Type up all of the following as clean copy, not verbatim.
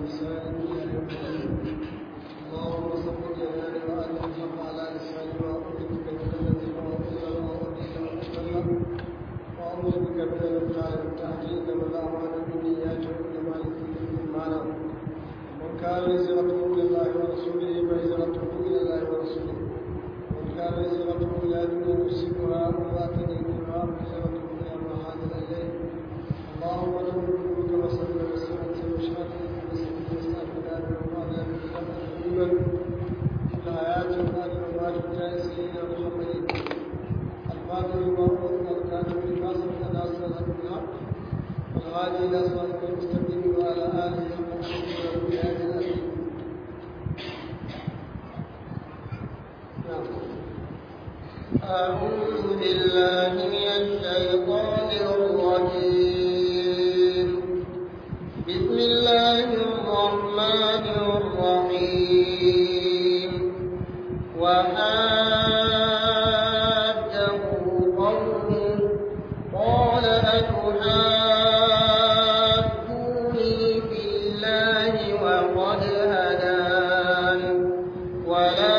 بإحسان إلى يوم الدين. اللهم صل جلاله وأنت الحق على لساني وأعوذ بك من الذي وأعوذ بك من الابتلاء والتعجيل إنما الأعمال بالنيات وإنما لكل ما نوى. ومن كان هجرته إلى الله ورسوله فهجرته إلى الله ورسوله. ومن كان هجرته إلى دنيا يصيبها أو امرأة ينكحها فهجرته إلى ما هاجر إليه. اللهم له الملك وصل وسلم وشهادة وسلم بلاد وقال بكلمة في الحياة وقال ومات جاء سيدنا محمد الفاتح وهو الكاتب الفاصل الناصر الحق والغالي إلى صراط المستقيم وعلى آله وصحبه وبيان الأمين. أعوذ بالله من الشيطان الرجيم. بسم الله الرحمن الرحيم. وحاجه قومه قال أتحاجوني في الله وقد هدان ولا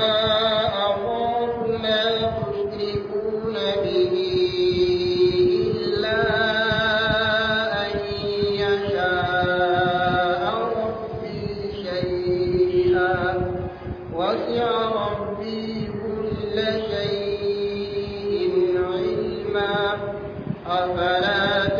أفلا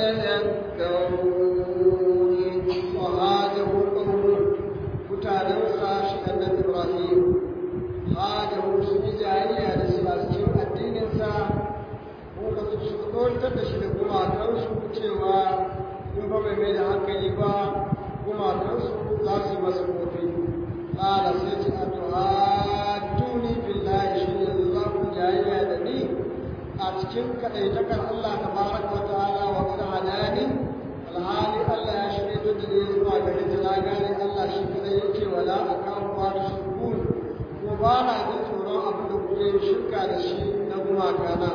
تتذكرون. وهاجه قومه mutanen sashi annabi Ibrahim hajahu su yi jariya da shi a cikin addininsa ko ka su tsoratar da shi da gumakansu cewa in ba mai da hankali ba gumakansu za su yi masa kofi. Ƙala sai ce a tuhaduni billahi shi yanzu za ku jariya da ni a cikin kaɗaitakar Allah ta baraka wa ta'ala wa qad hadani alhali Allah ya shirye da ni zuwa gare ta na gane Allah shi kadai yake wala akamu wa shukun ko ba na jin tsoron abu da kuke shirka da shi na gumaka na.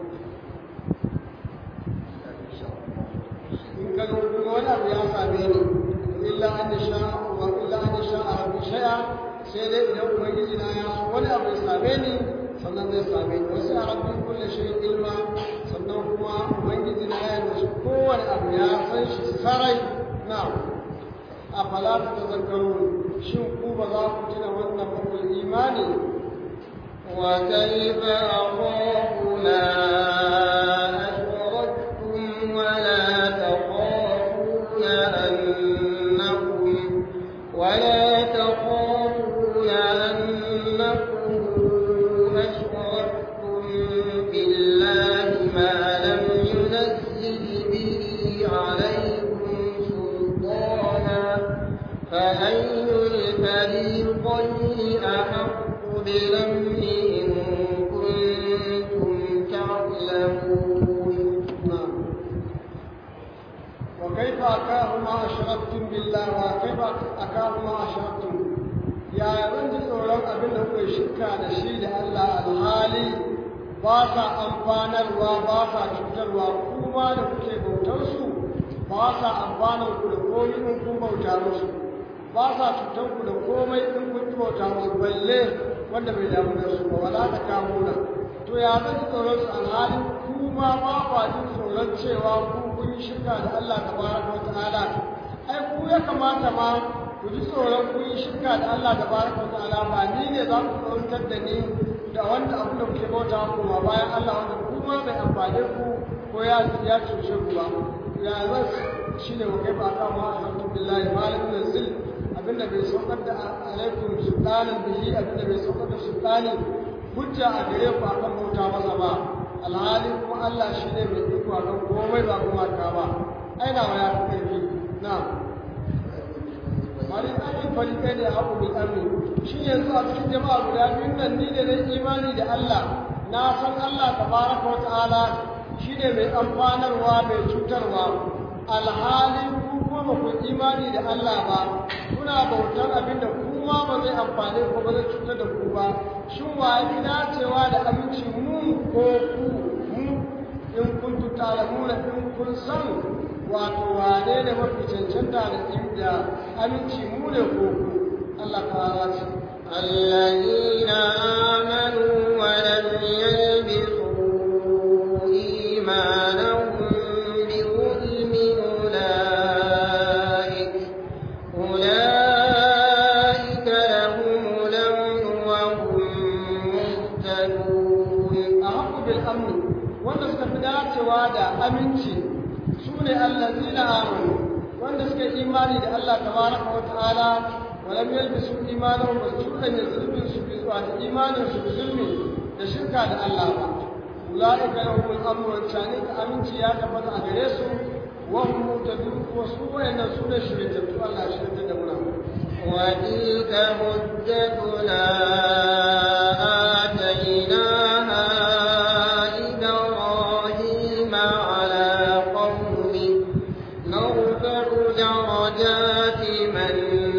In ka ga kuma wani abu ya same ni illa an sha wa illa an sha rabbi shay'a sai dai idan ubangiji na ya wani abu ya same ni sannan zai same ni wasu a rabbi kulle shi ilma sannan kuma ubangiji na ya da kowane abu ya san shi sarai na a falata ta zakaru shin ku ba za ku tuna wannan bakul imani wa kaifa akhafu ma ashraktum wa la takhafuna annakum أشركتم بالله ما لم ينزل به عليكم سلطانا فأي الفريقين أحق بالأمن إن كنتم تعلمون. وكيف أكاه ما أشركتم بالله وكيف أكاه ما أشركتم يا رنج tsoron abin da kuka shirka da shi da Allah alhali ba sa amfanarwa ba sa cutarwa kuma da kuke bautar su ba sa amfanar ku da komai in kun bauta musu ba sa cutar ku da komai in kun bauta musu balle wanda bai damu da su ba wala ta kamuna to ya zan tsoron su alhali kuma ba kwa jin tsoron cewa ku kun yi shirka da Allah tabaraka wa ta'ala ai ku ya kamata ma ku ji tsoron kun yi shirka da Allah tabaraka wa ta'ala ba ni ne za ku tsorantar da ni da wanda abu da kuke bauta kuma bayan Allah wanda kuma bai amfane ku ko ya cuce ku ba ya zan shi ne wakai ba ka ma alhamdulillahi malam nazil abinda bai saukar da alaikum sultanan bihi abinda bai saukar da sultanin hujja a gare ku akan bauta masa ba alhali kuma Allah shi ne mai iko akan komai ba kuma ka ba aina wa ya fi ƙarfi na wani tsakin falikai ne abu bil amri shi yanzu a cikin jama'a guda biyun nan ni ne na imani da Allah na san Allah tabaraka wa ta'ala shi ne mai amfanarwa mai cutarwa alhali ku kuma ba ku imani da Allah ba kuna bautar abin da kuma ba zai amfane ku ba zai cutar da ku ba shin wa ya fi dacewa da aminci mu ko ku mu in kuntu ta'lamuna in kun san wato wane ne mafi cancanta da aminci mu ne ko Allah ta'ala ce الذين آمنوا ولم يلبسوا إيمانهم بظلم أولئك لهم الأمن وهم مهتدون. أحق بالأمن wanda suka fi dacewa da aminci su ne allazina amanu wanda suka imani da Allah tabaraka wa ta'ala wa lam yalbisu imanahum bi sulmin zulmin su bi zuwa da imanin su bi zulmi da shirka da Allah ba ulaika lahumul amru wa ka aminci ya tabbata a gare su wa hum muhtadun wa su wayannan su ne shirye Allah shirye da muna wa tilka hujjatuna atainaha درجات من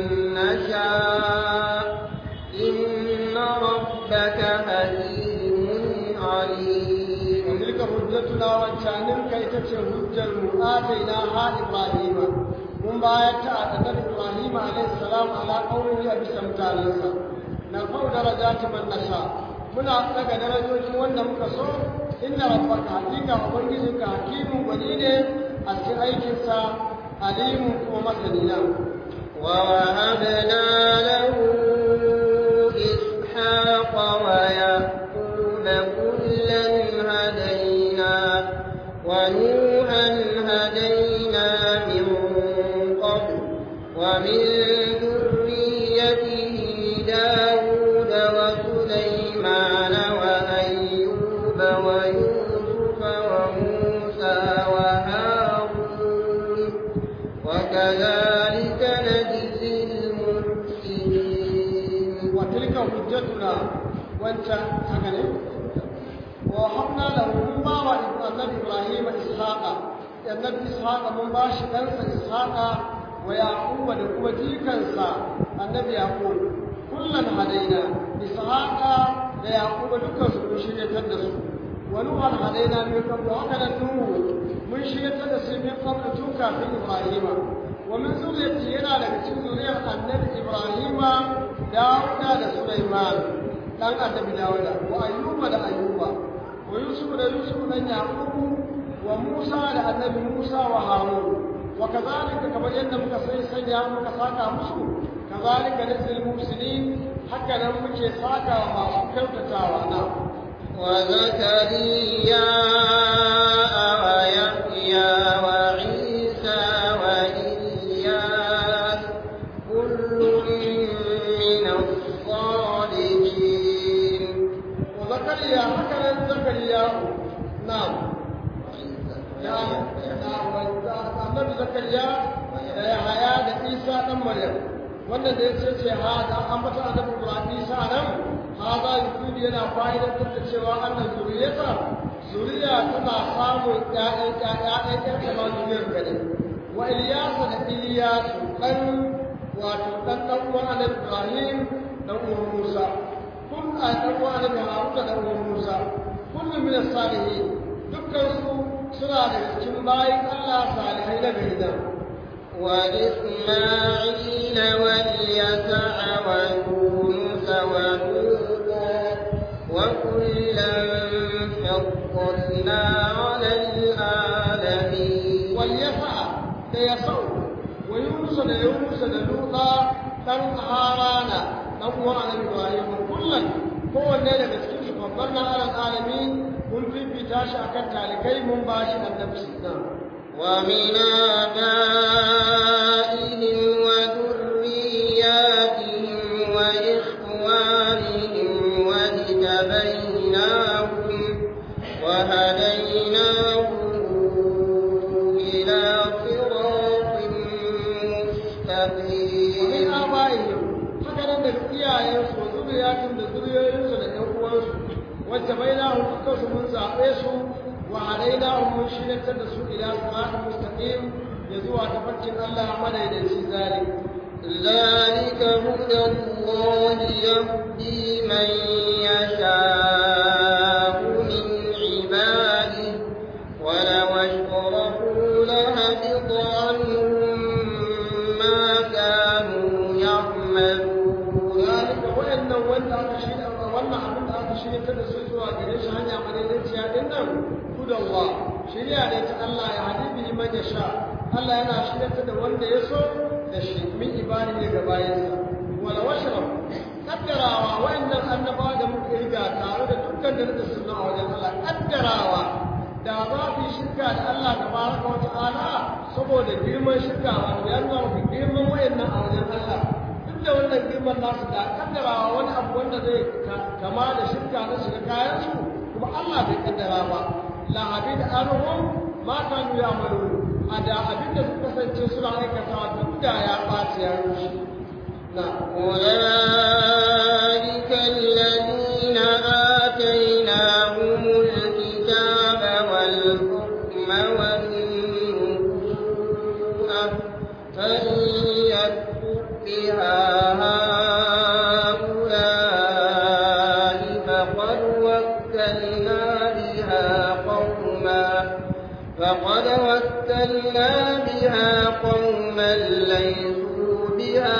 نشاء إن ربك حكيم عليم. وتلك حجتنا وانشانم كي تتشي حجة آتيناها إبراهيم من باية النبي إبراهيم عليه السلام على قوله أبي سمتانسا نرفع درجات من نشاء muna daga darajojin wanda muka so inna rabbaka hakika ubangijinka hakimun gwani ne a cikin aikinsa عليم ومثلنا ووهبنا له إسحاق ويعقوب كلا هدينا ونوحا هدينا من قبل ومن ذريته داود وسليمان وأيوب ويوسف وموسى وكذلك نجزي المحسنين. وتلك حجتنا وانت حكني ووهبنا له من بابا النبي ابراهيم اسحاق النبي اسحاق من باشي دانسا اسحاق ويعقوب لكم جيكنسا النبي يعقوب كلا هدينا اسحاق ويعقوب دكان su shiryatar da su ونوحا هدينا من قبل وهكذا نوح من شيئة سيمين قبل توكا في إبراهيم ومن ذريته ينا لك ذرية النبي إبراهيم داود لسليمان لن النبي داود وأيوب لأيوب ويوسف ليوسف لن يعقوب وموسى للنبي موسى وهارون وكذلك كما ينمك سيسن يعمك ساكا مسو كذلك نزل المرسلين حكا نمك ساكا وما سكوت تاوانا وزكريا ويحيى وعيسى وإلياس كل من الصالحين. وزكريا هكذا زكريا نعم النبي زكريا يحيى وعيسى بن مريم wannan da ya ce hada an bata annabi Ibrahim Isa nan hada yusufi yana fa'idantar da cewa annan zuriya tana samun ƴaƴan kamar zuriyar gani wa Ilyas da Ilyas dan wato dan uwan annabi Ibrahim dan uwan Musa kun a dan uwan annabi Harun da uwan Musa kullu min as-salihin dukkan su suna daga cikin bayin Allah salihai na gari وإسماعيل واليسع ويونس ولوطا وكلا فضلنا على العالمين. واليسع ليسع ويونس لوطا دان هاران دان uwan Ibrahim kullum kowanne daga cikin su fadalna ala alamin mun fifita shi akan talikai mun bashi annabci ومن آبائهم وذرياتهم وإخوانهم واجتبيناهم وهديناهم إلى صراط مستقيم. ومن آبائهم هكذا نسيا وذرياتهم وذرياتهم واجتبيناهم فكسوا من زعبيسهم وعليناهم من شيء تدسوا إلى صراط مستقيم يزوى تفكر الله مدى ذلك هدى الله يهدي من يشاء من عباده ولو اشركوا لهبط wannan hudallah shari'a ne ta Allah ya hadi bi man yasha Allah yana shirya da wanda ya so da shi min ibadi ga bayansa wala washrab kaddarawa wa'annan annabawa da muka riga tare da dukkan da sunna a wajen Allah kaddarawa da za su yi shirka da Allah tabaraka wa ta'ala saboda girman shirka wato ya nuna girman wa'annan a wajen Allah duk da wannan girman nasu da kaddarawa wani abu wanda zai kama da shirka na shiga kayan su kuma Allah bai kaddara ba la abid arhum ma kanu ya'malun ada abin da suka kasance suna aikatawa duk da ya ɓaci ya rushe أولئك الذين آتيناهم الكتاب والحكم والنبوءة فإن يكفر بها هؤلاء فقد وكلنا بها قوما ليسوا بها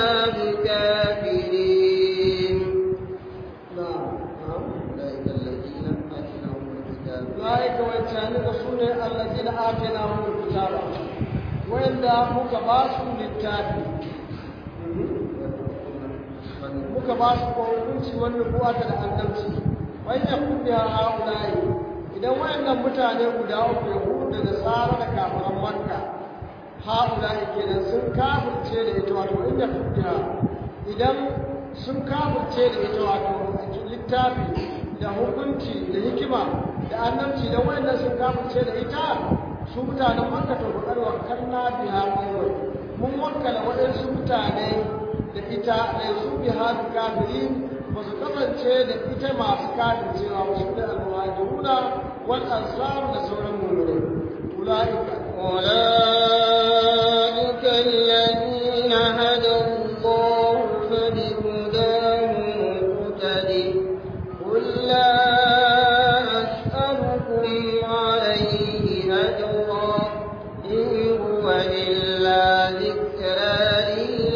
بكافرين. أولئك وإنسان رسول الذين آتيناهم الكتاب وإن مكباسوا للتابع مكباسوا قولونسي والنبوة الأنمسي وإن يكون بها هؤلاء idan wayannan mutane guda uku yahudu da nasara da kafiran makka haula kenan sun kafirce da ita wato inda kuka idan sun kafirce da ita wato littafi da hukunci da hikima da annabci da wayannan sun kafirce da ita su mutanen makka to bakar wakanna biha qawl mun wakkala wadansu mutane da ita da su biha kafirin ba su kasance da ita masu kafircewa wasu da almuhajiruna wal ansar da sauran mu'minai ulaika alladhina hada Allah fa bihudahum muqtadi qul la as'alukum alayhi ajra in huwa illa dhikra lil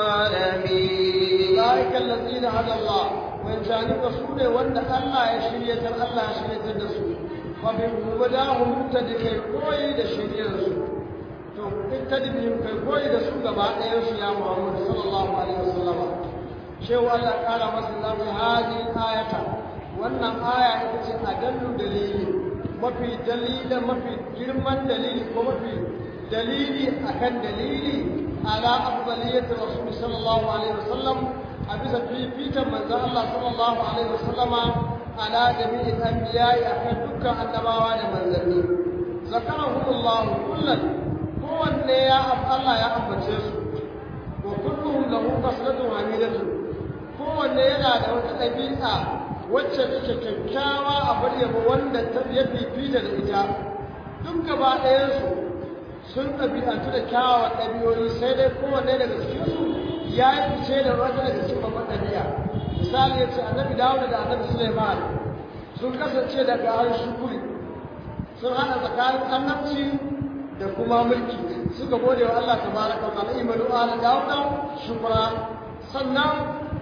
alamin ulaika alladhina hada Allah wa'insanin da su ne wanda Allah ya shiryatar da su wa bi hudahum muqtadi kai koyi da shiryarsu to ittadibihim kai koyi da su gaba ɗayan su ya Muhammad sallallahu alaihi wasallam shehu Allah kara masa zafi hadi ayata wannan aya ita ce adallu dalili mafi dalilin mafi girman dalili ko mafi dalili akan dalili ala afdaliyati rasul sallallahu alaihi wasallam a bisa fifitan manzon Allah sallallahu alaihi wasallama ala jami'il anbiya'i akan dukkan annabawa da manzanni zakarahumullah kullan kowanne ya Allah ya ambace su wa kulluhum lahu qasdatun hamidatu kowanne yana da wata ɗabi'a wacce take kyakkyawa a bar yabo wanda ta ya fifita da ita duk gaba ɗayansu sun ɗabi'antu da kyawawan ɗabi'o'i sai dai kowanne daga cikinsu ya yi fice da wata daga cikin babban ɗabi'a misali ya ce annabi dawuda da annabi suleiman sun kasance daga an shukuri sun haɗa tsakanin annabci da kuma mulki suka gode wa Allah tabaraka wa ta'ala imanu ala dawuda shukra sannan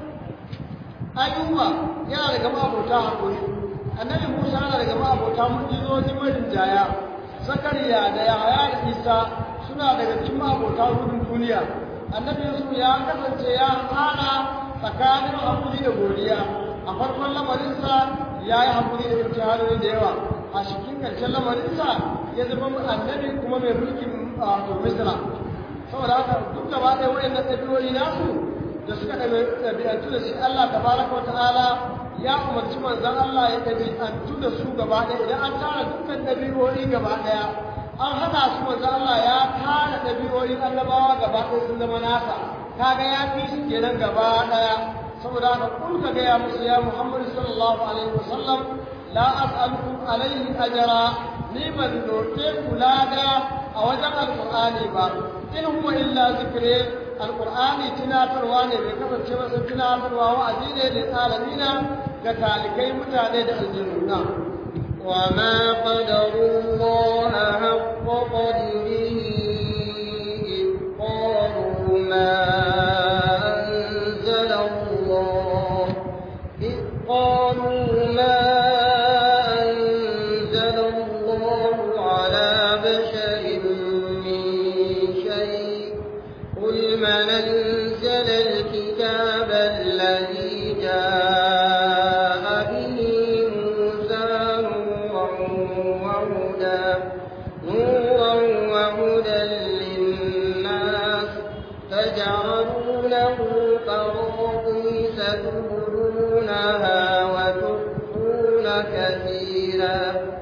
ayyuba yana daga ma'abota hakuri annabi musa yana daga ma'abota mu'jizozi marinjaya zakariya da yahaya da isa suna daga cikin ma'abota gudun duniya annabi yusuf ya kasance ya hana tsakanin hakuri da godiya a farkon lamarinsa ya yi hakuri da imtihanoni da yawa a cikin ƙarshen lamarinsa ya zama annabi kuma mai mulkin misra saboda haka duk gaba ɗaya waɗannan ɗabi'o'i nasu da suka ɗabi'antu da shi Allah tabaraka wa ta'ala ya umarci manzon Allah ya ɗabi'antu da su gaba ɗaya idan an tara dukkan ɗabi'o'i gaba ɗaya an haɗa su manzon Allah ya tara ɗabi'o'in annabawa gaba ɗaya sun zama nasa kaga ya fi su kenan gaba ɗaya saboda haka kun ka gaya musu ya Muhammadu sallallahu alaihi wasallam la as'alukum alaihi ajra ni ban roƙe ku lada a wajen alƙur'ani ba in huwa illa zikre alƙur'ani tunatarwa ne bai kasance masa tunatarwa wa'azi ne da alamina ga talikai mutane da aljannuna وما قدروا الله حق قدره إذ قالوا ما أنزل الله من أنزل الكتاب الذي جاء به موسى نورا وهدى للناس تجعلونه قراطيس تبدونها وتخفون كثيرا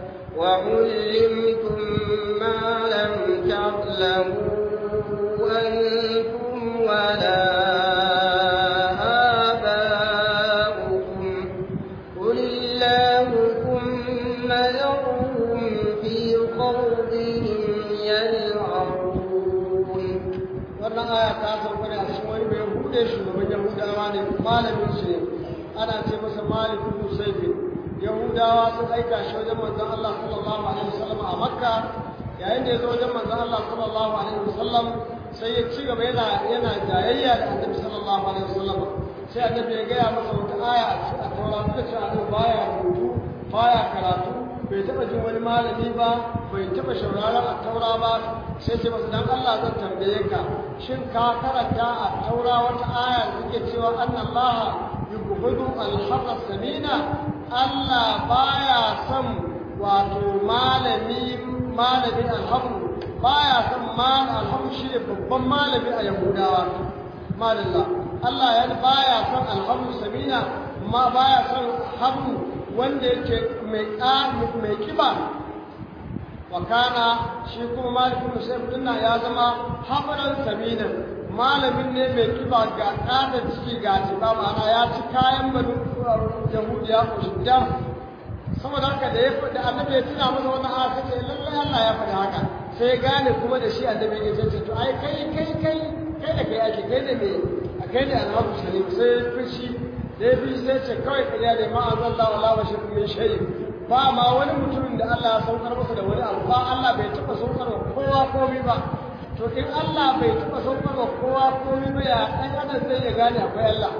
وعلمتم ما لم تعلموا أنتم ولا آباؤكم قل الله ثم ذرهم في خوضهم يلعبون. wannan aya ta sauka ne a cikin wani bai hude shugaban yahudawa ne malamin su ne ana ce masa malik ibn sayfi yahudawa sun aika shi wajen manzon Allah sallallahu alaihi wasallam a makka yayin da ya zo wajen manzon Allah sallallahu alaihi wasallam sai ya ci gaba yana jayayya da annabi sallallahu alaihi wasallam sai annabi ya gaya masa wata aya a taura da cewa annabi baya rubutu baya karatu bai taba jin wani malami ba bai taba shauraron a taura ba sai ce masa dan Allah zan tambaye ka shin ka karanta a taura wata aya da take cewa annallaha yubghidu al-harra samina Allah baya son wato malamin alhamdu baya son alhamdu shi ne babban malami a yahudawa malalla Allah ya baya son alhamdu samina ma baya son hamdu wanda yake mai kiba wa kana shi kuma malikin musayyib dinna ya zama habaran samina malamin ne mai kiba ga kada ciki ga ba ma'ana ya ci kayan banu yahudiya ko shi dam saboda haka da ya faɗi annabi ya tuna masa wannan aya sai lallai Allah ya faɗi haka sai ya gane kuma da shi annabi ya ce to ai kai da kai ake kai da me kai da alhamu salim sai fishi da ya fi sai ce kawai kariya da ma azallahu ala wa shirku min shay ba ma wani mutumin da Allah ya saukar masa da wani abu ba Allah bai taɓa saukar wa kowa komai ba to in Allah bai taɓa saukar wa kowa komai ba ya ɗan adam sai ya gane akwai Allah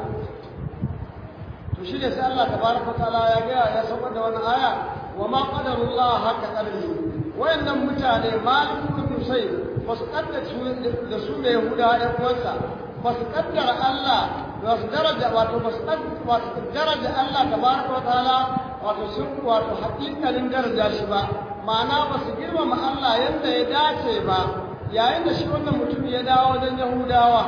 to shi ne sai Allah tabaraka ta'ala ya ga ya saukar da wannan aya wa ma qadarullah haka qadari wayannan mutane malikun musai ba su kaddace da su ne Yahuda ɗan uwansa ba su kaddara Allah ba su daraja wato ba su daraja Allah tabaraka ta'ala wato sun wato hakikalin daraja shi ba ma'ana ba su girmama Allah yadda ya dace ba yayin da shi wannan mutum ya dawo wajen Yahudawa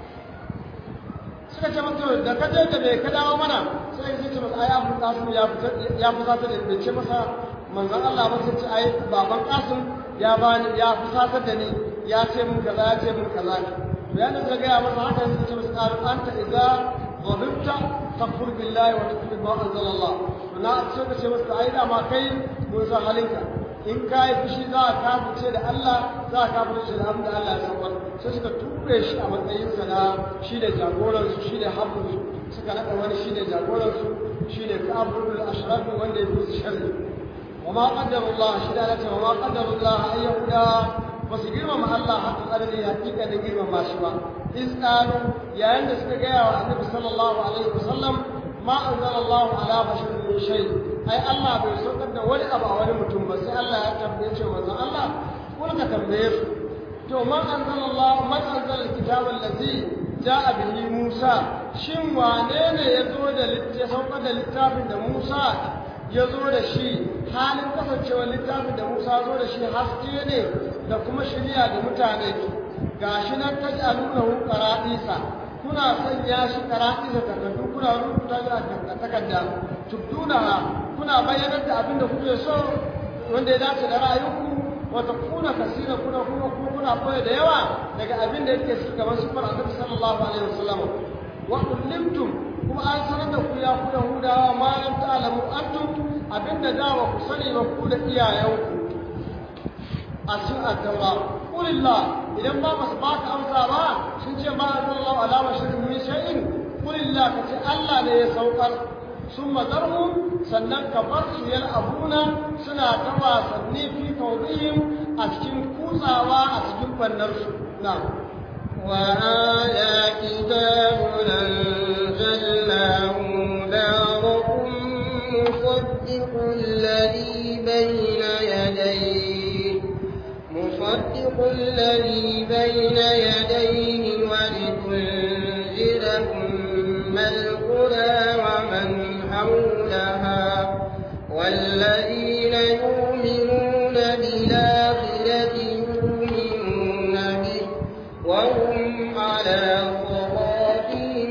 suka ce masa da ka je da bai ka dawo mana sai ya ce masa ai Abu Qasim ya fusata da bai ce masa manzon Allah ba sai ce ai baban Qasim ya fusata da ni ya ce mun kaza ya ce mun kaza to yana da ga masa haka sai ce masa anta idza ghadabta taqul billahi wa tuqul ma anzalallah to na ce masa ai da ma kai mun san halinka in ka yi fushi za a kafirce da Allah za a kafirce da abin da Allah ya saukar sai suka ture shi a matsayinsa na shi da jagoransu shi da haɓunsu suka naɗa wani shi da jagoransu shi da kafirul ashrafi wanda ya fi su sharri wa ma qaddarullah shi da Allah wa ma qaddarullah ay yahuda ba su girmama Allah haka adadin hakika da girmama shi ba iz qalu yayin da suka gaya wa annabi sallallahu alaihi wasallam ma anzalallahu ala basharin min shay ai Allah bai saukar da wani abu a wani mutum ba sai Allah ya tambaye ce manzo Allah kun ka tambaye su to man anzalallahu man anzala alkitaba allazi jaa bihi Musa shin wane ne ya zo da saukar da littafin da Musa ya zo da shi halin kasancewar littafin da Musa zo da shi haske ne da kuma shari'a ga mutane gashi nan taj'alunahu qaradisa kuna sanya shi qaradisa takardu kuna rubuta shi a takarda tubduna kuna bayyanar da abin da kuke so wanda ya dace da ra'ayinku wata kuna kasira kuna koya da yawa daga abin da yake su gaban sufar annabi sallallahu alaihi wasallam wa ullimtum kuma an sanar da ku ya ku Yahudawa ma lam ta'lamu antum abinda da ba ku sani ba ku da iyayenku a cikin at-taura qulillah idan ba su baka amsa ba sun ce ma sallallahu alaihi wasallam min shay'in qulillah kace Allah ne ya saukar sun mazarmu sannan ka bar su abuna suna ta wasanni fi kawbihim a cikin kutsawa a cikin bannarsu na وهذا كتاب أنزلناه مبارك مصدق الذي بين يديه وهم على صلاتهم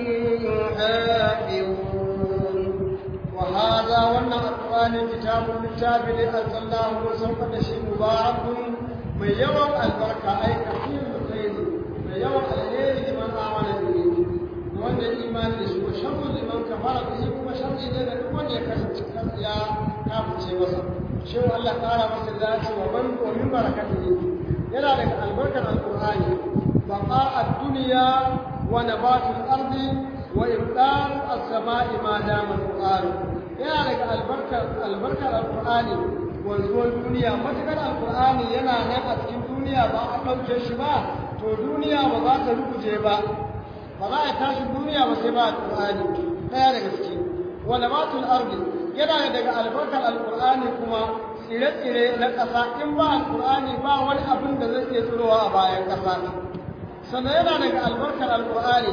يحافظون. وهذا wannan alqur'ani kitabun littafi ne anzalallahu sauka da shi mubarakun mai yawan albarka ai kafirul khairi mai yawan alheri liman amana bihi wanda imani da shi ko sharru liman kafara bihi kuma sharri ne da duk wanda ya kasance ya kafirce masa shi Allah kara masa dace wa man wa min barakatihi yana daga albarkar alqur'ani baqa ad-dunya wa nabatul ardi wa ibdal as-sama'i ma dama al-qur'an yana daga albarkar alqur'ani wanzuwar duniya matakar alqur'ani yana nan a cikin duniya ba a dauke shi ba to duniya ba za ta rukuje ba ba za a tashi duniya ba sai ba alqur'ani daya daga ciki wa nabatul ardi yana daga albarkar alqur'ani kuma tsire-tsire na ƙasa in ba alqur'ani ba wani abin da zai iya tsirowa a bayan ƙasa sannan yana daga albarkar alqur'ani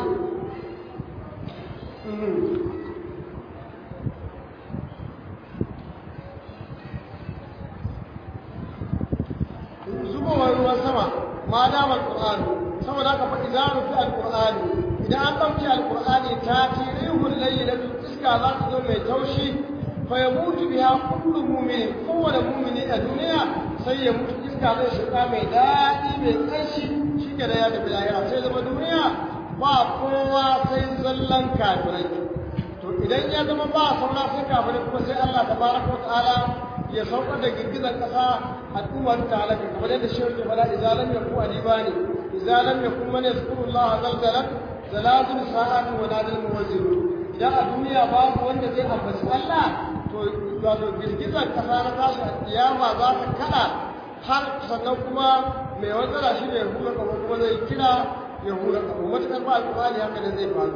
zubowar ruwan sama ma damar alqur'ani saboda haka fa idan rufi alqur'ani idan an ɗauki alqur'ani ta tirihul laylatu iska za ta zo mai taushi fa yamutu biha kullu mu'min kowane mu'mini a duniya sai ya mutu iska zai shiga mai daɗi mai ƙanshi shike da ya tafi lahira sai zama duniya ba kowa sai zallan kafirai to idan ya zama ba saura sai kafirai kuma sai Allah tabaraka wa ta'ala ya saukar da girgizar ƙasa al'ummar ta halaka kamar yadda shi ke fada izalam yaku adibani izalam yakun man yazkurullah zalzalat zalazil sa'atu wa nadil muwazzir idan a duniya babu wanda zai ambaci Allah to wato girgizar ƙasa na tashi a kiyama za ta kada har sannan kuma mai wanzara shi ne ya hura kama kuma zai kira ya hura kama matuƙar ba alƙur'ani haka da zai faru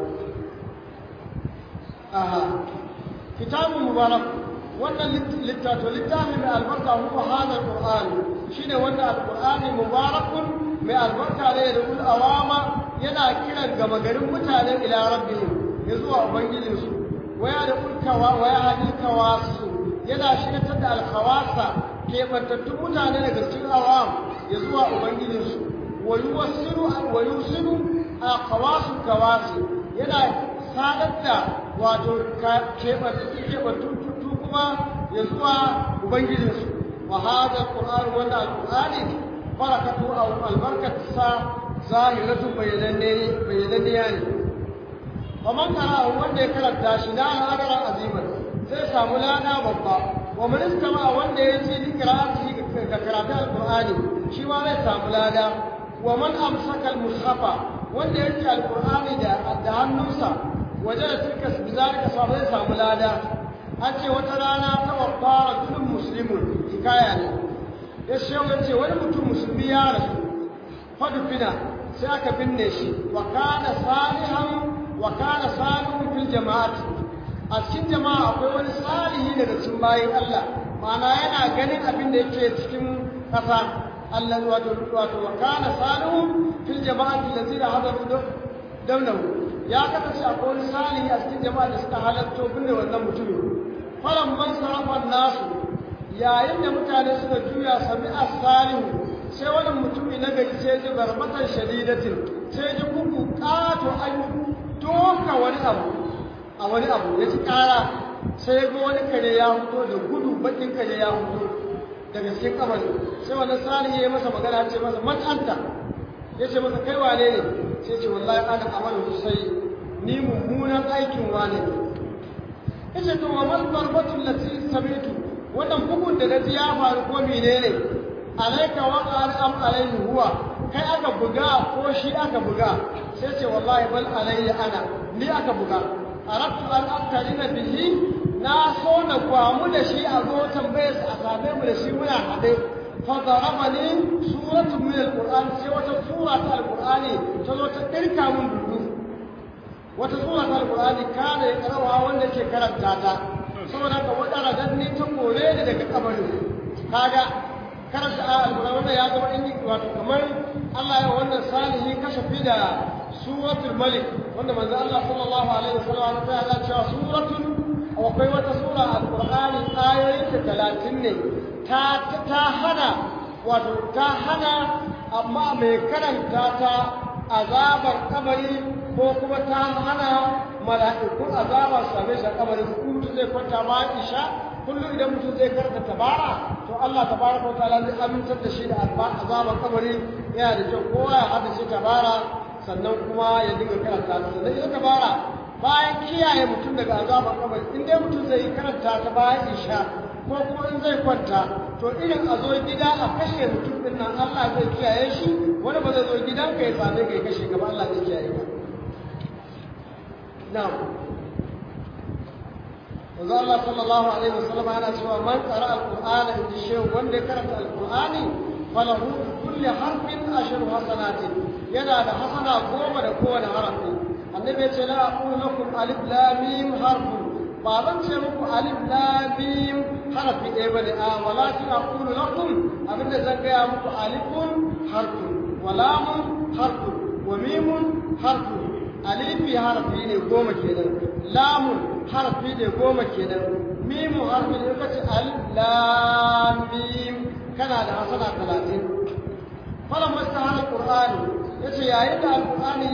aha kitabun mubarak wannan littafi mai albarka huwa hadal qur'ani shine wanda alqur'ani mubarakun mai albarka ne da ul awama yana kiran gama garin mutane ila rabbihim ya zuwa ubangijin su waya da ulkawa waya hadil kawasu yana shiratar da alkhawasa ke bantattun mutane daga cikin awam ya zuwa ubangijin su wa yusiru kawasu kawasi yana sadar da wato keɓantattun kuma ya zuwa ubangijinsu wa hada alquran wanda alqurani barakatu aw albarkatsa zahiratu bayananniya ne wa man qara wanda ya karanta shi da al'adara aziman sai samu lada babba wa man istama wanda ya ce dikrati ga karatu alqurani shi ma zai samu lada wa man amsaka almushafa wanda ya ce alqurani da hannunsa wajen tilka bizalika sai samu lada an ce wata rana ta wabba rajulun muslimun hikaya ne ya ce wani mutum musulmi ya rasu fadufina sai aka binne shi wa kana salihun fil jama'ati a cikin jama'a akwai wani salihi daga cikin bayin Allah ma'ana yana ganin abin da yake cikin kasa Allah wato wa kana salihun fil jama'ati allazina hadaru dawlahu ya kasance akwai wani salihi a cikin jama'a da suka halatto binne wannan mutumin falan man sarrafa nasu yayin da mutane suka juya sami asalihu sai wani mutumi na gari sai ji barbatan shadidatin sai ji kuku kato an doka wani abu ya ci kara sai ga wani kare ya fito da gudu bakin kare ya fito daga cikin kabari sai wannan salihu ya masa magana ce masa man anta ya ce masa kai wane ne sai ce wallahi ana amalu sai ni mummunan aikin wane ne yace to wa mal darbatul lati samitu wannan bugun da naji ya faru ko menene alayka wa qala am alayhi huwa kai aka buga ko shi aka buga sai ce wallahi bal alayya ana ni aka buga arabtu an aktarina bihi na so na kwamu da shi a zo tambaye a same mu da shi muna hade fa darabani suratun min alquran sai wata sura ta alqurani ta zo ta dirka mun dudu wata sura ta alqur'ani kana ya karawa wanda ke karanta ta saboda ka wadara dan ni ta kore ni daga kabari kaga karanta alqur'ani wanda ya zama in wato kamar Allah ya wannan salihi kashafi da suratul malik wanda manzo Allah sallallahu alaihi wasallam ya ce cewa suratul akwai wata sura alqur'ani ayoyin ta 30 ne ta hana wato ta hana amma mai karanta ta azabar kabari ko kuma ta hana mala'iku azabar same shi a kabari mutum zai kwanta ma isha kullum idan mutum zai karanta tabara to Allah tabaraka wa ta'ala zai amintar da shi da azabar kabari yana da kyau kowa ya haddace tabara sannan kuma ya dinga karanta ta sannan ita tabara bayan kiyaye mutum daga azabar kabari in dai mutum zai karanta ta bayan isha ko kuma in zai kwanta to irin a zo gida a kashe mutum din nan Allah zai kiyaye shi wani ba zai zo gidan ka ya same ka ya kashe ka ba Allah zai kiyaye ka na'am Wanzu Allah sallallahu alaihi wasallam yana cewa man qara al-Qur'ana in ji shehu wanda ya karanta al-Qur'ani falahu kulli harfin ashru hasanatin yana da hasana 10 da kowane harafi annabi ya ce la aqulu lakum alif lam mim harfun ba zan ce muku alif lam mim harafi ɗaya bane a walakin aqulu lakum abinda zan gaya muku alifun harfun wa lamun harfun wa mimun harfun alifi harafi ne 10 kenan lamun harafi ne 10 kenan mimun harfi ne kace alif lam mim kana da hasana 30 falan mustahara alqur'ani yace yayin da alqur'ani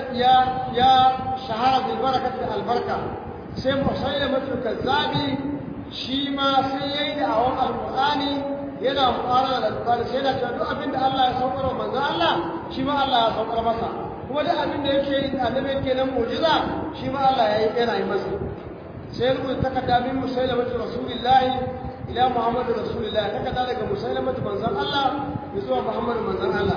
ya shahara bil barakati albarka sai musailamatul kazzabi shi ma sai yayi da awon alqur'ani yana mu'arada da alqur'ani sai da duk abinda Allah ya saukar wa manzo Allah shi ma Allah ya saukar masa kuma duk abinda yake yi annabi yake nan mu'jiza shi ma Allah yana yi masa sai rubuta takarda min musailamatul rasulillahi ila muhammadu rasulillahi takarda daga musailamatu manzon Allah zuwa muhammadu manzon Allah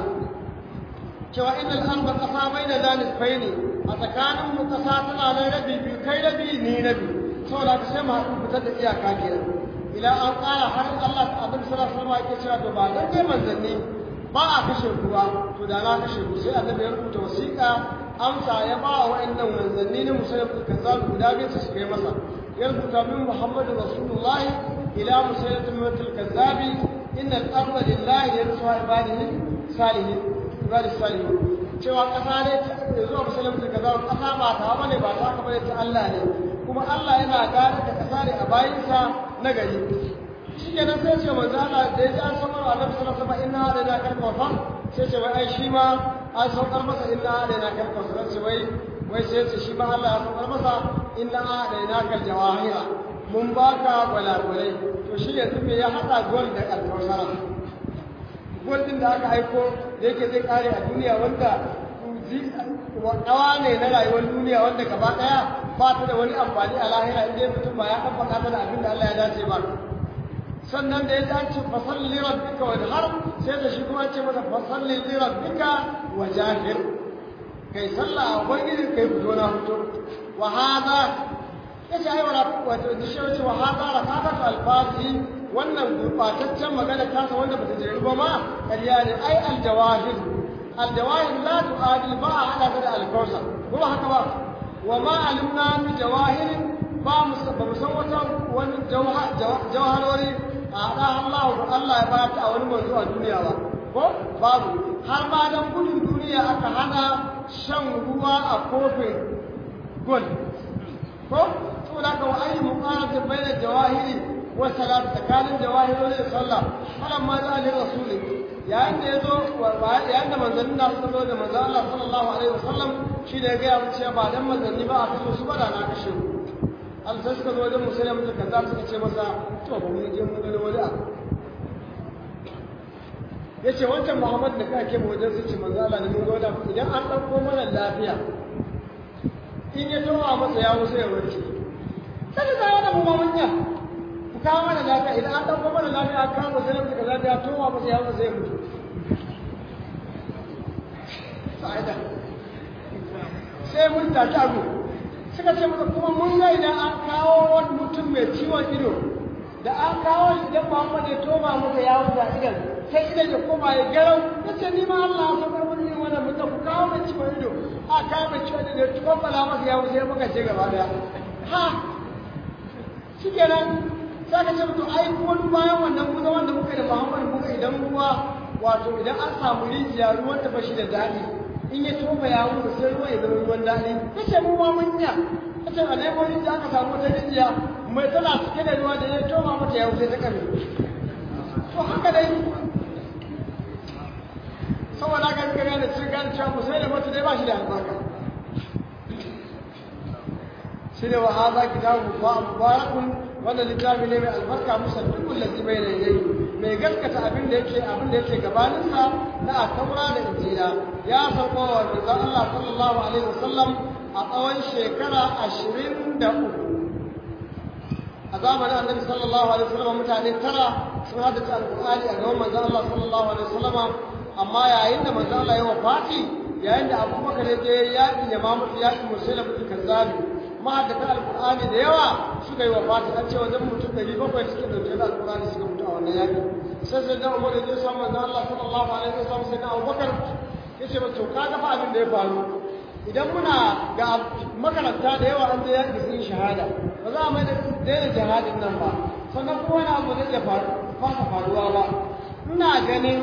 cewa innal arda qasa baina zanisfaini a tsakanin mu kasa tana nan rabi biyu kai rabi ni rabi saboda ka sai mu haɗu fitar da iyaka kenan ila an ƙara har Allah ta annabi sallallahu alaihi wasallam yake cewa to ba dan kai manzanni ba a kashe ku ba to da na kashe ku sai annabi ya rubuta wasiƙa amsa ya ba wa wa'annan manzanni ne musayyib kazzab guda biyu su kai masa ya rubuta min muhammadu rasulullah ila musayyib kazzab innal arda lillahi yarsuha ibadihi salihin ibadi salihin cewa kasa ne zuwa musayyib kazzab kasa ba ta bane ba ta bane ta Allah ne kuma Allah yana gane da kasa ne a bayinsa na gari shi kenan sai ce manzo Allah da ya ji an saukar wa Annabi sallallahu alaihi wasallam inna alaina kalkawfa sai ce wai ai shi ma an saukar masa inna alaina kalkawfa sai ce wai sai ce shi ma Allah ya saukar masa inna alaina kal jawahira mun baka gwalagwalai to shi yanzu me ya hada gol da alkausara gol din da aka aiko da yake zai kare a duniya wanda kawa ne na rayuwar duniya wanda gaba daya ba ta da wani amfani a lahira inda mutum ba ya tabbata ta da abin da Allah ya dace ba sannan da ya dace fasalli rabbika wanhar sai da shi kuma ce masa fasalli li rabbika wajahir kai sallah a ubangiji kai fito na fito wa hada yace ai wato da shi wace wa hada rakata alfazi wannan gurbataccen magana ta wanda bata je ba ma kariya ne ai aljawahir la tu'adil ba hada da alkausa ko haka ba wa ma alimna min jawahir ba mu san wata wani jawharori Allah ya ba ta a wani manzo a duniya ba ko babu har ma dan gudun duniya aka hana shan ruwa a kofin gol ko to da ka ayi muqarrab bayna jawahiri wa salat takalin jawahiri da sallah falan ma da ali rasul yayin da yazo yayin da manzon Allah sallallahu da manzon Allah sallallahu alaihi wasallam shi da ya ga mu cewa ba dan manzanni ba a kashe su ba da na kashe ku an sai suka zo wajen musulmi suka kaza suka ce masa to ba mu je mun gani wani abu yace wancan Muhammad da kake mu wajen su ce manzo Allah ne mun ga wani idan an dauko mana lafiya in ya towa masa ya wuce ya warke sai da wani mu mamunya ku kawo mana lafiya idan an dauko mana lafiya an kawo musulmi suka lafiya towa masa ya wuce ya mutu sai mun ta tago suka ce maka kuma mun ga idan an kawo wani mutum mai ciwon ido da an kawo shi idan Muhammad ya toma masa ya wuce idan sai idan ya koma ya garau yace ni ma Allah ya sabar mun yin wannan mutum ku kawo mai ciwon ido a kawo mai ciwon ido ya tubbala masa ya wuce muka ce gaba daya ha shikenan sai ka ce mutum ai kuma bayan wannan kuma wanda muka da Muhammad muka idan ruwa wato idan an samu rijiya ruwan ta bashi da dadi in ya toba ya wuce sai ruwa ya zama ruwan daɗi kace mu ma mun ya kace a nemo rijiya aka samu wata rijiya mai tana cike da ruwa da ya toba mata ya wuce ta kame to haka dai saboda haka ka gane sun gane cewa musailama dai ba shi da albarka shi ne wa haza kitabu mubarakun wannan littafi ne mai albarka musaddiqul ladhi bayna yadayhi mai gaskata abin da yake gabaninsa na ataura da injila ya sauko wa manzon Allah sallallahu alaihi wasallam a tsawon shekara 23 a zamanin annabi sallallahu alaihi wasallam mutane tara sun haddace alqur'ani a gaban manzon Allah sallallahu alaihi wasallam amma yayin da manzon Allah ya wafati yayin da Abubakar ya je yaƙi ya mamutu yaƙi Musailama bin Kazzab mahaddata alqur'ani da yawa suka yi wafati an ce wajen mutum 700 suke dauke da alqur'ani suka mutu a wannan yaƙi sai da Umar ya je sa manzon Allah sallallahu alaihi wasallam sai da Abubakar yace ba to kaga fa abin da ya faru idan muna ga makaranta da yawa an je yaƙi sun shahada ba za a mai da daina jihadin nan ba sannan kuma wani abu zai iya faruwa ba ina ganin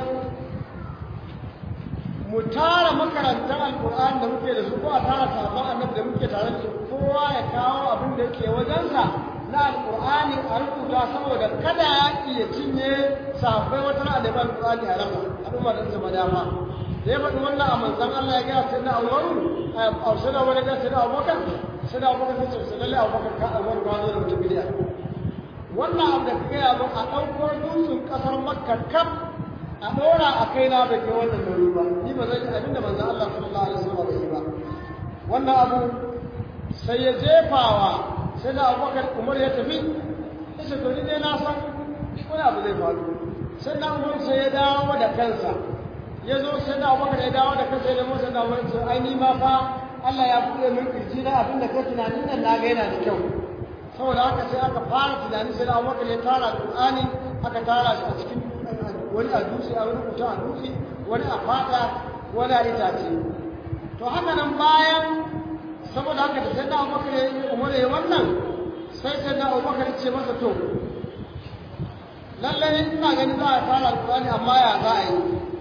mu tara makarantar alkur'ani da muke da su ko a tara sahabban annabi da muke tare da su kowa ya kawo abin da yake wajensa na alkur'ani a rubuta saboda kada yaƙi ya cinye sahabbai wata na da alkur'ani a rasa al'umma da zama dama da ya faɗi wannan a manzan Allah ya gaya sai na Umaru a sai da wani gaya sai da Abubakar sai da Abubakar sai sai lalle Abubakar ka Umaru ba zo da mutum bidiya wannan abu da ka gaya ba a ɗaukar dutsen ƙasar Makka kaf a ɗora a kai na bai kai wannan nauyi ba ni ba zai abinda manzan Allah sallallahu alaihi wasallam bai yi ba wannan abu sai ya jefawa sai da Abubakar Umar ya tafi sai to ni dai na san wani abu zai faru sai na Umar sai ya dawo da kansa ya zo sai da Abubakar ya dawo da kansa ya nemo sai da Umar ce ai ni ma fa Allah ya buɗe min kirji na abin da kai tunanin nan na ga yana da kyau saboda haka sai aka fara tunani sai da Abubakar ya tara Qur'ani aka tara shi a cikin wani a dutse a rubuta a dutse wani a fata wani a itace to haka nan bayan saboda haka da sai da Abubakar ya Umar ya wannan sai da Abubakar ce masa to lallai ina ganin za a tara Qur'ani amma ya za a yi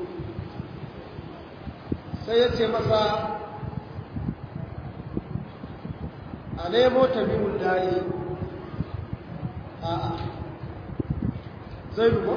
sai ya ce masa a nemo tabibul dari a'a zai rubo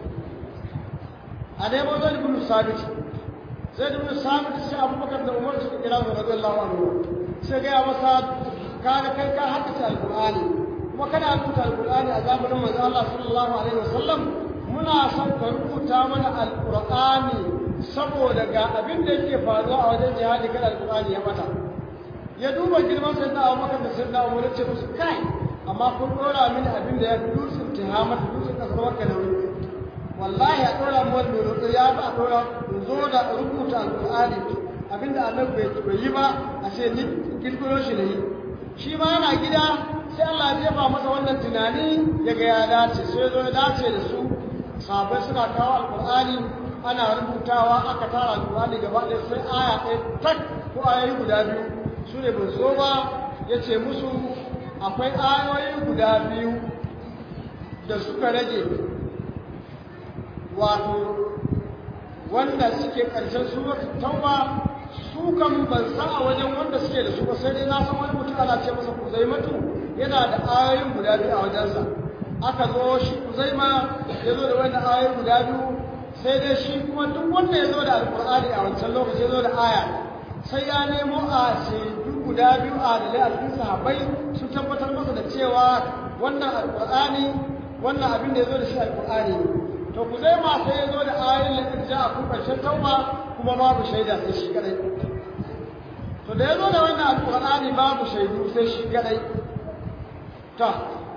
a nemo zai bin sabit sai bin sabit sai Abubakar da Umar suka kira su radiyallahu anhu sai ga masa kaga kai ka haddace alqur'ani kuma kana rubuta alqur'ani a zamanin manzo Allah sallallahu alaihi wasallam muna son ka rubuta mana alqur'ani saboda ga abin da yake faruwa a wajen jihadi kada alqur'ani ya mata ya duba girman sayyidina Abubakar da sayyidina Umar ya ce musu kai amma kun dora mini abin da ya fi dutsen tihamar dutsen kasar Makka da wuri wallahi a dora mu wani dole ya ba a dora zo da rubuta alqur'ani abinda annabi bai yi ba a ce ni kirkiro shi ne shi ma yana gida sai Allah ya jefa masa wannan tunani ya ga ya dace sai zo ya dace da su sahabbai suna kawo alqur'ani ana rubutawa aka tara alqur'ani gaba ɗaya sai aya ɗaya tak ko ayoyi guda biyu su ne ban zo ba ya ce musu akwai ayoyi guda biyu da suka rage wato wanda suke ƙarshen suratul tauba su kan ban san a wajen wanda suke da su ba sai dai na san wani mutum ana ce masa Kuzaimatu yana da ayoyin guda biyu a wajensa aka zo shi Kuzaima ya zo da wannan ayoyi guda biyu sai dai shi kuma duk wanda ya zo da alƙur'ani a wancan lokaci ya zo da aya sai ya nemo a shaidu guda biyu a dalilai a cikin sahabbai su tabbatar masa da cewa wannan alƙur'ani wannan abin da ya zo da shi alƙur'ani to ku zai ma sai ya zo da ayoyin da irja a kun ƙarshen tauba kuma babu shaida sai shi kadai to da ya zo da wannan alƙur'ani babu shaidu sai shi kadai to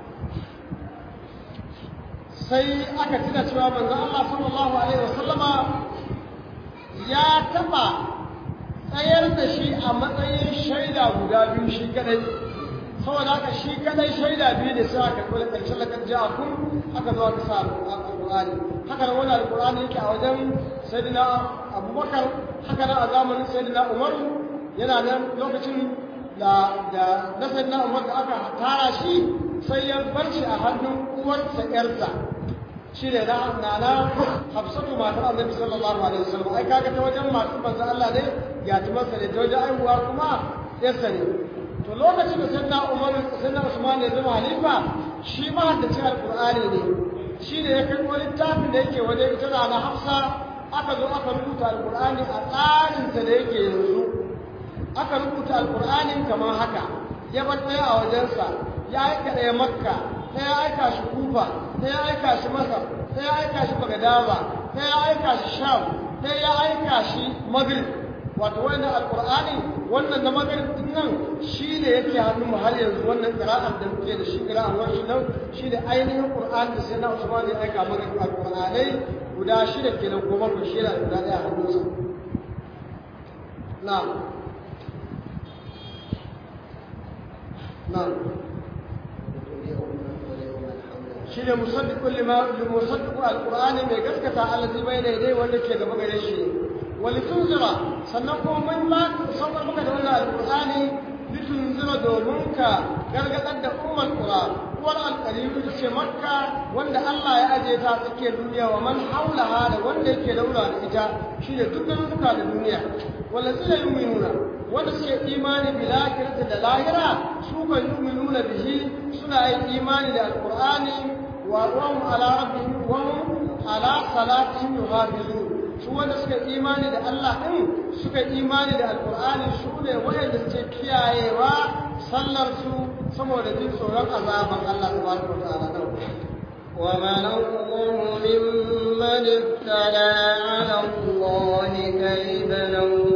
sai aka tuna cewa manzon Allah sallallahu alaihi wasallama ya taba tsayar da shi a matsayin shaida guda biyu shi kadai saboda haka shi kadai shaida biyu ne sai aka kula karshen lakar ja'akum aka zo aka sa alqur'ani haka nan wannan alqur'ani yake a wajen sayyidina Abubakar haka nan a zamanin sayyidina Umar yana nan lokacin da na sayyidina Umar da aka tara shi sai ya bar shi a hannun uwarsa yarsa shi ne na Hafsatu matar Annabi sallallahu alaihi wasallam ai kaga ta wajen matar manzo Allah ne ya ci masa ne ta wajen aihuwa kuma yarsa ne to lokacin da sayyidina Umar sayyidina Usman ne zama halifa shi ma haddace alqur'ani ne shi ne ya karɓo littafin da yake wajen ita na Hafsa aka zo aka rubuta alqur'ani a tsarin sa da yake yanzu aka rubuta alqur'anin kamar haka ya bar ɗaya a wajensa ya aika ɗaya makka ɗaya ya aika shi kufa ɗaya ya aika shi masar ɗaya ya aika shi bagadaza ɗaya ya aika shi sham ɗaya ya aika shi maghrib wato wannan alqur'ani wannan na maghrib din nan shine yake hannun mu har yanzu wannan qira'an da muke da shi qira'an wannan nan shine ainihin qur'ani da sai na Usman ya aika maghrib alqur'anai guda shida kenan ko bakwai shi da guda ɗaya hannunsa na'am نعم شيء مصدق لمصدق القرآن من قصة الذي بين يديه والتي gaba gare shi ولتنذر sannan kuma mun ba saukar maka da wannan alqur'ani litunzira domin ka gargadar da ummul qura uwar alqariyu ce makka wanda Allah ya aje ta tsakiyar duniya wa man haulaha da wanda yake daura da ita shine dukkan duka da duniya wallazina yu'minuna wanda suke imani bil akhirati da lahira su kan yu'minuna bihi suna yin imani da alqur'ani wa hum ala rabbihim wa hum ala salatihim yuhafizun su wanda suka imani da Allah din suka imani da alqur'ani su ne wanda suke kiyayewa sallar su saboda jin tsoron azaban Allah tabaraka wa ta'ala ومن أظلم ممن افترى على الله كذبا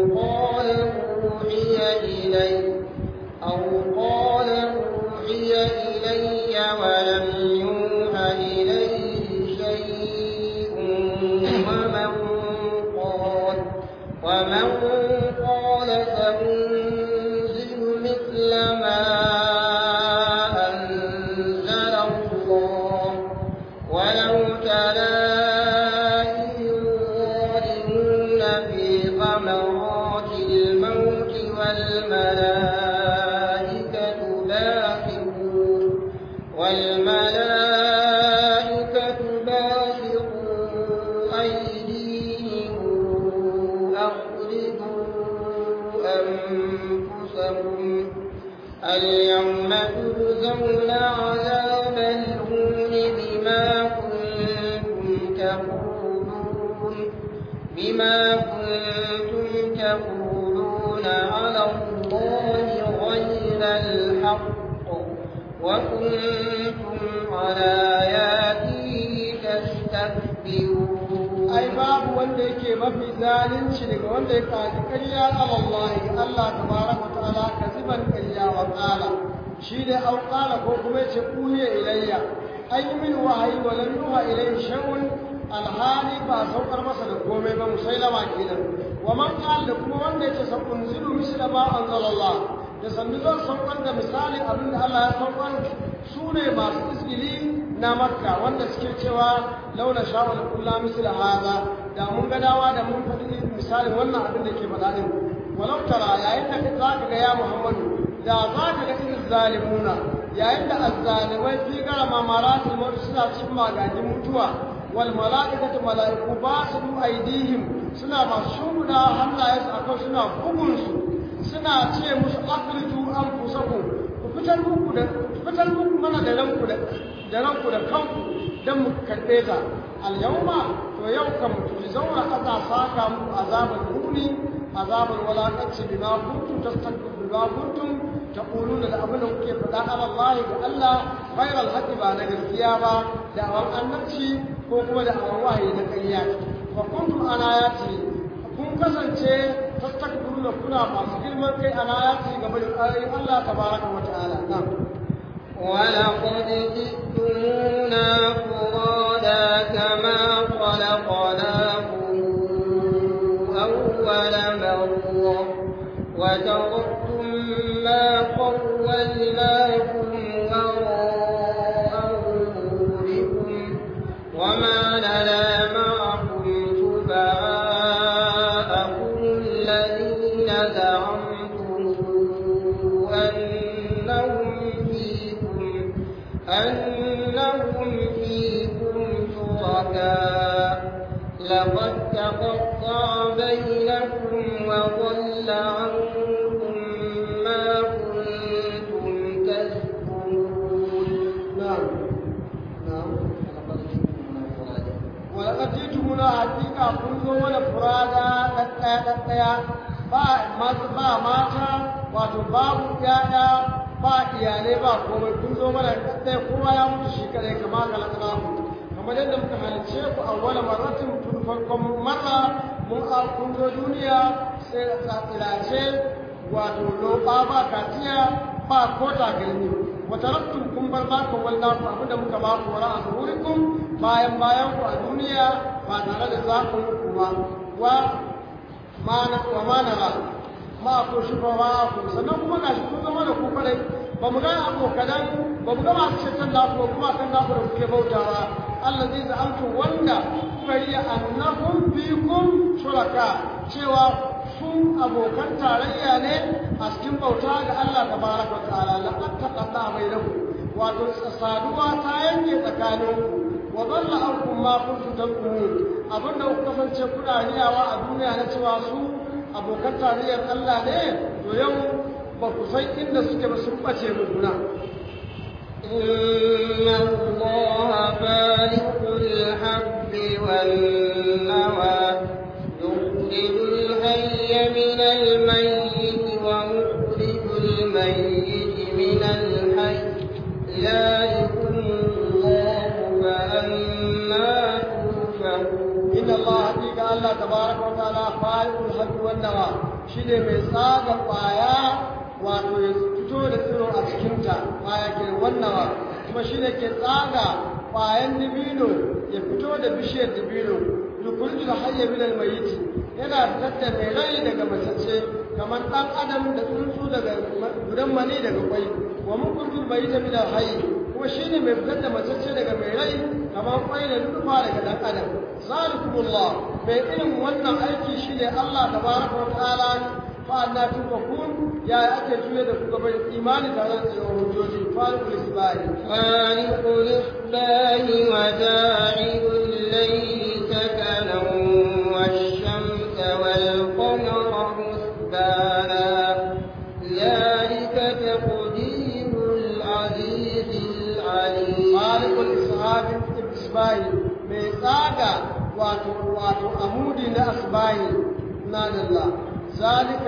أو قال أوحي إلي ولم يوحى إليه شيء ومن قال سأنزل مثل ما أنزل الله ولو ترى إذ الظالمون في غمرات الموت والملائكة باسطوا أيديهم أخرجوا أنفسكم اليوم تجزون عذاب الهون بما كنتم تقولون على الله غير الحق وكنتم على آياته تستكبرون أي باب wanda yake mafi zalunci daga wanda ya kaji ƙarya Allah Allah tabaraka wa ta'ala kaziban ƙarya wa qala shi ne au qala ko kuma yace uhiya ilayya ay min wahayi wa lam yuha ilayhi shay'un alhali ba saukar masa da komai ba musailama kenan wa man qala da kuma wanda yace sabun zilu misla ma anzalallah da sannu zan saukar da misalin abin da Allah ya saukar su ne masu izgili na makka wanda suke cewa launa sha'ul kullu misla hada da mun ga dawa da mun faɗi misalin wannan abin da ke faɗa din walau tara yayin da zaka ga ya Muhammadu da zaka ga irin zalimuna yayin da azzalimai fi garama maratul maut suna cikin magajin mutuwa wal malaikatu malaiku basu aidihim suna mashuda hannayensu akan suna bugun su suna ce musu akhriju anfusakum ku fitar muku mana da ranku da kanku dan mu karbe ta al yawma to yau kam zauna aka saka muku azabul huni azabul walaqati bima kuntum tastakbirun bima kuntum taquluna da abin da kuke faɗa Allah ga Allah ghayral haqqi ba na gaskiya ba da awan annabci ko kuma da awan wahayi na ƙarya wa kuntum anayati kun kasance tastakbiruna kuna masu girman kai anayati gaba da ayoyin Allah tabaraka wa ta'ala na'am ولقد جئتمونا فرادا كما خلقناكم أول مرة وتركتم ما خولناكم وراء ظهوركم وما لنا معكم شفعاءكم الذين زعمتم أنهم فيكم شركاء لقد تقطع بينكم وضل عنكم ما كنتم تزعمون ولقد جئتمونا حقيقة كن zo mana furada ɗaɗɗaya ba mata wato babu ƴaƴa ba iyalai ba komai kun zo mana ɗaɗɗaya kowa ya mutu shi kadai kama kalakalaku kamar yadda muka halice ku a wani maratin tun farkon marra kun zo duniya sai a tsirace wato loba ba katiya ba ko takalmi wata rattun kun bar ba ku wanda ku abinda muka ba ku wara a zuhurikum bayan ku a duniya ba tare da zaɓin ku ba wa manara ma ku shi ba ku sannan kuma gashi kun zama da ku kadai ba mu ga abokanan ba mu ga masu shaitan da ku kuma kan da ku da kuke bautawa allazi za'amtu wanda kuka yi annahum fikum shuraka cewa su abokan tarayya ne a cikin bauta ga Allah tabaraka wa ta'ala laqad taqatta bainakum wato saduwa ta yanke tsakanin wa dalla ankum ma kuntum taqulun abinda ku kasance kuna riyawa a duniya na cewa su abokan tarayyar Allah ne to yau ba ku san inda suke ba sun bace mu guna إن الله فالق الحب والنوى يخرج الحي من الميت ومخرج الميت من الحي ذلكم الله فأنا توفقون إن الله حقيقة الله تبارك وتعالى فالق الحب والنوى شيء من صاغ الآية wato ya fito da tsiro a cikinta baya ke wannan kuma shi ne ke tsaga ƙwayan dibino ya fito da bishiyar dibino yukurju da hayya min almayiti yana fitar da mai rai daga masace kamar ɗan adam da tsuntsu daga gudan mani daga kwai wa mukurju mayita min alhayyi kuma shi ne mai fitar da masace daga mai rai kamar kwai da nufa daga ɗan adam zalikumullah mai irin wannan aiki shi ne Allah tabaraka wa ta'ala فأنا تفكون يا أكل شوية كبر الإيمان تعالى وجودي فارق الإصباح وجاعل الليل سكنا والشمس والقمر حسبانا ذلك تقدير العزيز العليم فارق الإصباح ميثاقا واتو أمودي لأصباح نادى الله ذلك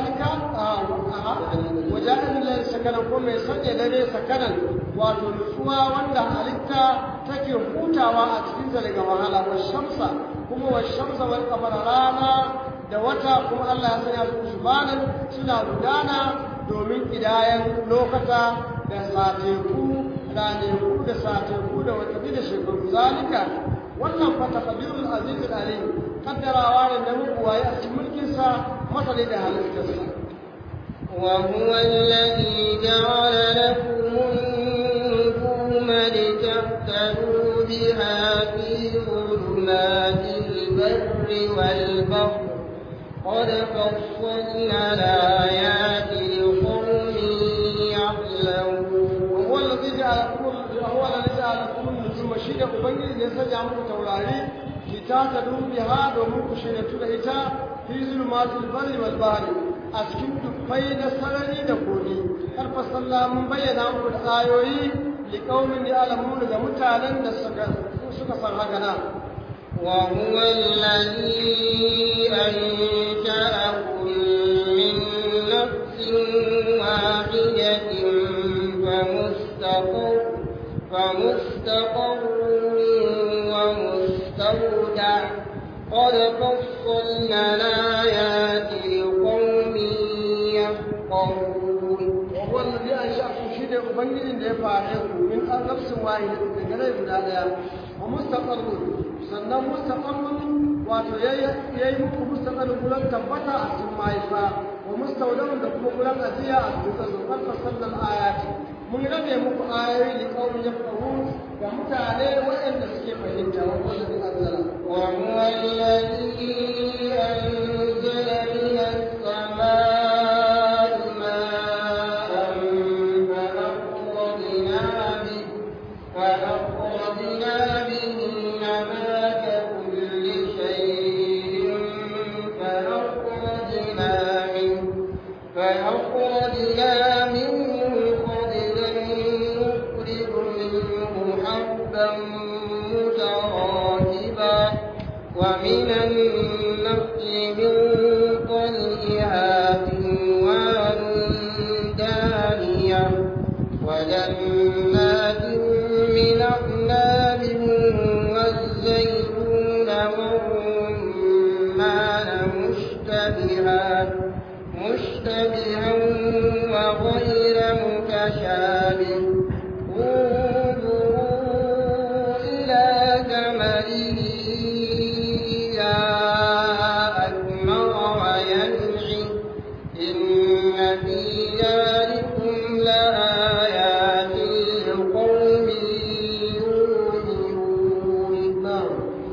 وجاء الليل سكنا كما يسجى لدي سكنا وتنسوا وانده حلقتا تكي حوتاوا أتكيزة لغا وحالا والشمس كما والشمس والقمر رانا دوتا كما الله سنع سبحانه سنع ودانا دومين إدايا لوكتا دساتيكو رانيكو دساتيكو دوتبيد شكو ذلك wannan fa taqdirul aziz alim kaddarawa ne da muku waye a cikin mulkin sa masali da halittarsa wa huwa alladhi ja'ala lakum an-nujuma litahtadu biha fi dhulumatil barri wal bahri qad fassalna al-ayati liqawmin ya'lamun huwa alladhi ja'ala lakum shi da ubangiji ya sanya muku taurari ta dubi ha domin ku shirya da ita fi zulmatul barri wal bahri a cikin dubbai na sarari da kogi karfa sallah mun bayyana muku da ayoyi li qaumin ya'lamun ga mutanen da suka san haka na wa huwa alladhi ansha'akum min nafsin wahidatin فمستقر ومستودع قد فصلنا الآيات لقوم يفقهون وهو الذي أنشأكم شيء أبنجل ليفعلكم من نفس واحدة تجري من هذا ومستقر sannan mustaqarrun wato yayi muku mustaqarrun gulan tabbata a cikin mahaifa wa mustawdawun da kuma gulan ajiya a cikin sassan fassalal ayati mun rabe muku ayoyi da kawai yafqahun ga mutane waɗanda suke fahimta wa kullu anzala wa huwa alladhi anzala minas samaa'i ma'an fa akhrajna bihi nabata kulli shay'in فأخرجنا منه متراكبا ومن متشابه انظروا إلى ثمره إذا أثمر وينعم إن في ذلكم لآيات لقوم يؤمنون.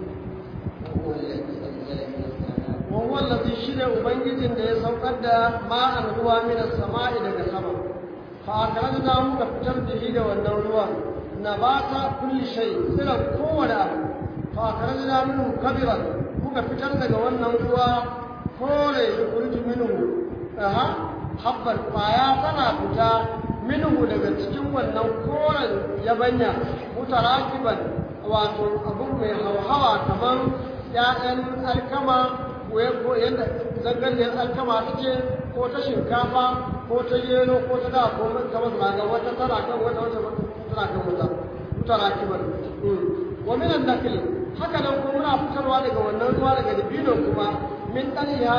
وهو الذي شرع ubangijin da ya saukar da ma'an ruwa min as-sama'i daga sama fa akrajna muka fitar da shi da wannan ruwan nabata kulli shay tsiran kowane abu fa akrajna minhu kabiran muka fitar daga wannan ruwa kore kurji minhu habbar kwaya tana fita minhu daga cikin wannan koren yabanya mutarakiban wato abun mai hauhawa kamar ya'yan alkama ko yadda zangarniyar alkama take ko ta shinkafa ko ta yelo ko ta da ko kamar zaga wata tana kan wata tana kan wata mutarakiban wa min an-nakl haka nan kuma muna fitarwa daga wannan ruwa daga dibino kuma min daliha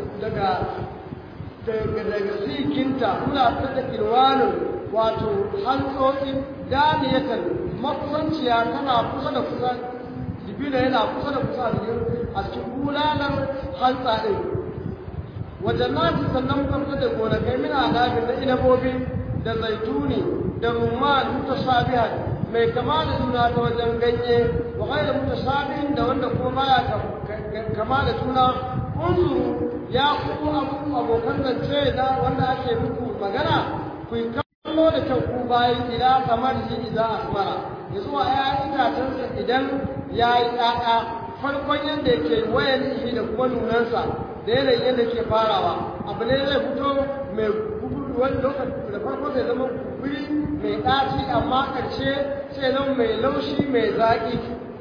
daga sikinta muna fitar da kirwanin wato hantsotsin daniyatan makusanciya tana kusa da kusa dibino yana kusa da kusa a cikin bulalar hantsa ɗin wajen nasi sannan muka fitar da gonakai min anabin na inabobi da zaituni da rumman mutashabihan mai kama da juna ta wajen ganye wa ghairu mutashabihin da wanda kuma baya kama da juna unzuru ya ku abokan zance na wanda ake muku magana ku yi kallo da kyau ku bayan ila kamar shi idan asmara ya zuwa ya itacensa idan ya yi ɗaɗa farkon yadda yake wayan shi da kuma nunansa da yanayin yadda ke farawa abu ne zai fito mai gudu wani lokaci da farko zai zama guri mai ɗaci amma ƙarshe sai zama mai laushi mai zaƙi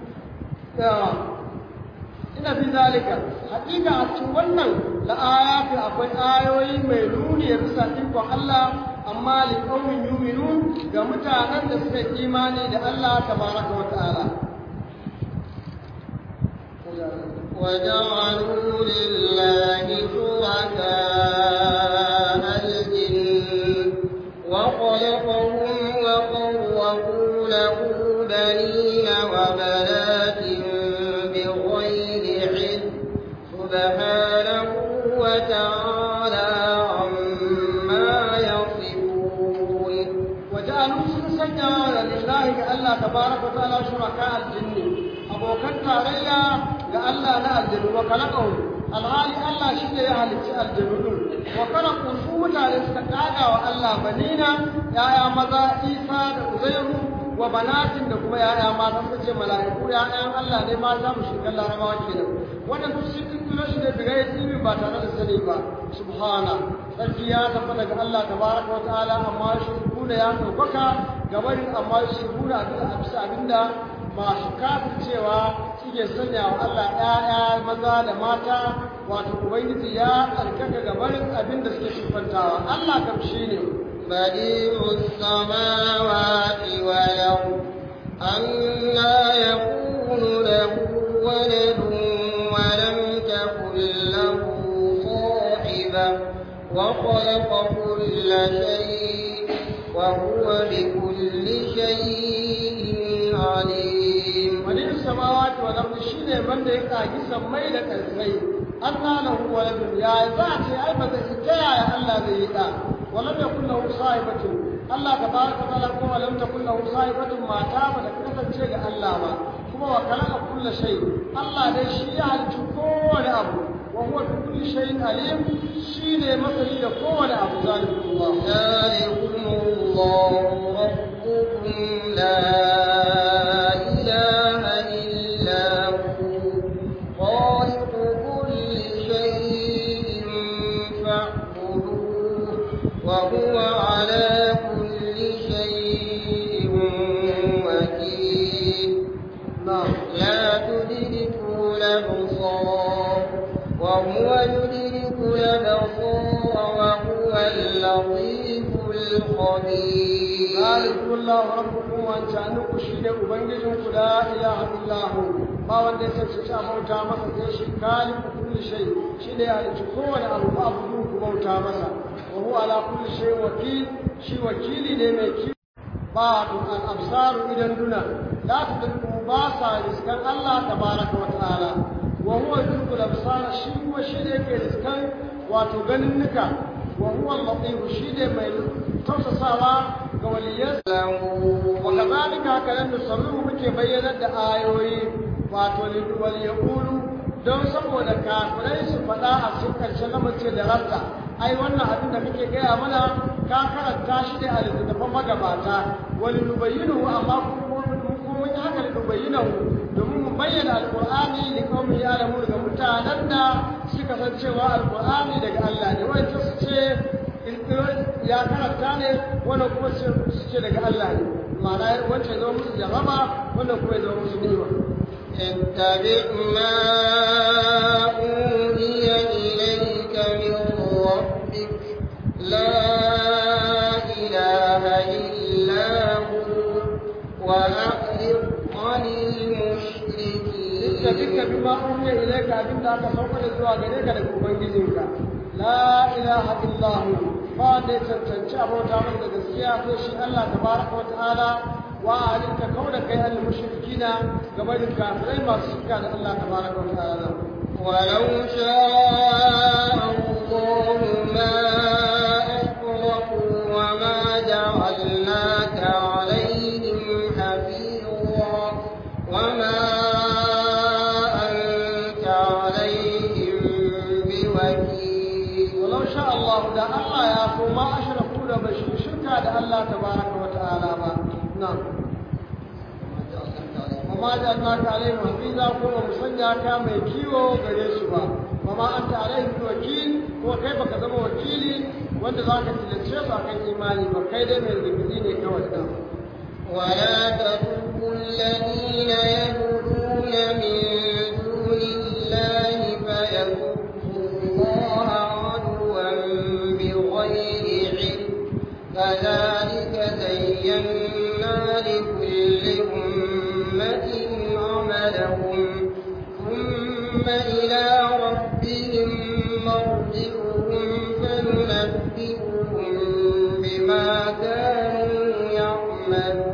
ina fi zalika haƙiƙa a cikin wannan la'ayafi akwai ayoyi mai nuni ya bisa ikon Allah amma li qaumin yu'minun ga mutanen da suka imani da Allah tabaraka wa ta'ala وجعلوا لله شركاء الجن وخلقهم وخلقوا له بنين وبنات بغير علم سبحانه وتعالى عما يصفون. وجعلوا سنسجا لله كألا تبارك وتعالى شركاء الجن abokan tarayya ga Allah na aljanu wa kalaqahu alhali Allah shi ne ya halicci aljanu wa kalaqu su mutane suka kaga wa Allah banina yaya maza Isa da Uzairu wa banatin da kuma yaya mata suka ce mala'iku yayan Allah ne mata mu shiga larabawa kenan wannan duk shi kiro shi da bigai tibi ba tare da sani ba subhana sarki ya tafi daga Allah tabaraka wa ta'ala amma shi kuna ya dokaka gabarin amma shi kuna abinda masu kafin cewa suke sanya wa Allah ‘ya'ya maza da mata wato Ubangiji ya tsarkaka gabanin abin da suke siffantawa. Allah kam shi ne. Badi'us samawati wal ard anna yakunu lahu waladun wa lam takul lahu sahiba wa khalaqa kulla shay'in wa huwa bi kulli shay'in alim. Wani samawati wa ardi shine wanda ya kagi sammai da kansai Allah lahu waladun ya za ce ai ba zai ta yaya Allah zai yi da walam yakul lahu sahibatu Allah tabaraka taala ko walam takul lahu sahibatu mata ba da kasance ga Allah ba kuma wa khalaqa kullu shay Allah dai shi ya halicci kowane abu wa huwa bi kulli shay'in alim shine masani da kowane abu zalikumullah zalikumullahu rabbukum la وهو على كل شيء وكيل لا تدركه الأبصار وهو يدرك الأبصار وهو اللطيف الخبير ذلكم الله ربكم وأن شأنكم شيء أبنجزكم لا إله إلا هو ما wanda ya cancanci a bauta masa sai shi kalifu kulli shay shi ne ya halicci kowane abu ba abu ku bauta masa wa huwa huwa ala kulli shay'in wakil shi wakili ne mai ki ba al absaru idan duna la tudriku ba sa riskan Allah tabaraka wa ta'ala wa huwa yudrikul absara shi kuma shi ne yake riskan wato ganin nuka wa huwa al-latif shi ne mai tausasawa ga waliyansa wa kadhalika haka nan nusarru muke bayyanar da ayoyi wato wal yaqulu don saboda kafirai su faɗa a cikin ƙarshen lamace da rasta ai wannan abin da kake gaya mana ka karanta shi ne a littattafan magabata wani nubayyinu amma kuma mun yi haka da nubayyinu domin mu bayyana alƙur'ani da kawai ya alamu daga mutanen da suka san cewa alƙur'ani daga Allah ne wani su ce ya karanta ne wannan kuma su ce daga Allah ne ma'ana wancan ya zama musu jaraba wannan kuma ya zama musu ni'ima اتبع ما أوحي إليك من ربك لا إله إلا هو وأعرض عن المشركين اتبع بما أوحي إليك أبن ذاك سوف يزوى غيرك لكم جزيك لا إله إلا هو فادي تنتشى أبو تعالى لقسيا فيشي الله تبارك وتعالى وعلمك كونك يا المشركين كما الكافرين ما سكان الله تبارك وتعالى ولو شاء الله ما أشركوا وما جعلناك عليهم حفيظا وما أنت عليهم بوكيل ولو شاء الله دا الله يعفو ما أشركوا لبشر شركا الله تبارك وتعالى نعم وما جعلناك عليهم حفيظا كما مسنياك mai kiwo gare su ba وما أنت عليهم بوكيل ko kai baka zama wakili wanda zaka tilace su akan imani ba kai dai mai zikiri ne kawai da ولا تسبوا الذين يدعون من دون الله فيسبوا الله عدوا بغير علم كذلك زينا لكل أمة عملهم ثم إلى ربهم مرجعهم فننبئهم بما كانوا يعملون.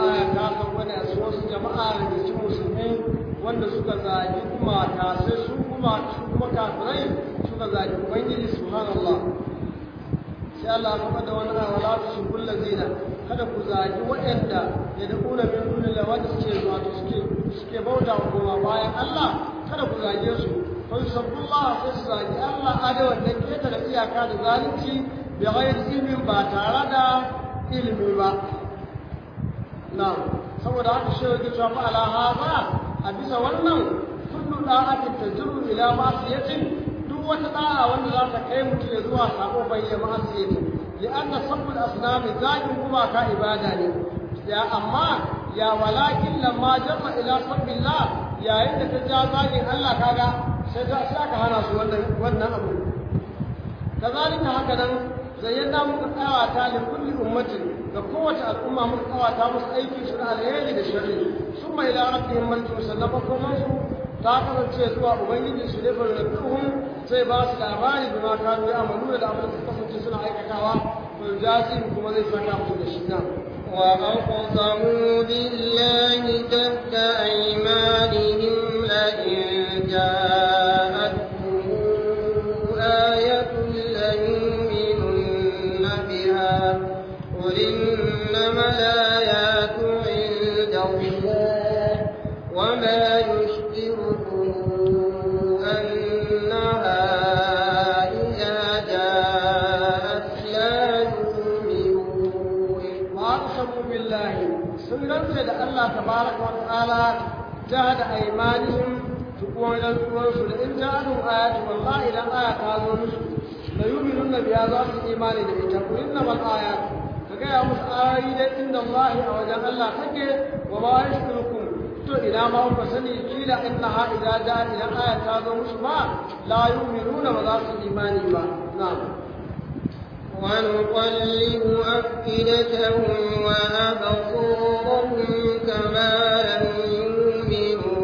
wanda suka zagi gumaka sai su kuma kafirai suka zagi ubangiji subhanallah sai Allah ya faɗa wannan wala tushkul ladina kada ku zagi waɗanda ya da kula min dunillahi wanda suke bauta wa kuma bayan Allah kada ku zage su fa yusabbullah sai su zagi Allah adawan da keta da iyaka da zalunci bi ghairi ilmin ba tare da ilimi ba na'am saboda haka shi yake cewa ala hada a bisa wannan kullu da'atin tajru ila ma'siyatin duk wata da'a wanda za ta kai mutum ya zuwa sabo bayyana ma'siyatin li anna sabbul asnam zakin kuma ka ibada ne ya amma ya walakin lamma jamma ila sabbillah yayin da ta ja zakin Allah kaga sai aka hana su wannan abu kazalika haka nan zayyana muka tsawata li kulli ummatin ga kowace al'umma muka tsawata musu aikin su na alheri da sharri summa ila rabbihim marji'un sannan kuma su ta kasance zuwa ubangiji su ne farnaduhum sai ba su labari da ma kanu ya amalu da abin da suka kasance suna aikatawa to jazi kuma zai saka musu da shi na وأقسموا بالله جهد أيمانهم لئن جاءتهم آية ليؤمنن بها قل إنما الآيات عند الله وما يشعركم أنها إذا جاءت لا يؤمنون. وأقسموا بالله سنة الله تبارك وتعالى جهد أيمانهم تقول الرسول إن جاءتهم آيات والله إلى آيات هذا الرسل ليؤمنن بها ذات الإيمان لإيجاب قل إنما الآيات فقال مسآيد إن الله أوجه الله فكر وما يشكركم to ina ma ku sani kila innaha idza jaa ila aya ta zo musu ma la yu'minuna wa za su imani ba na'am wa nuqallibu afidatahum wa absarahum kama lam yu'minu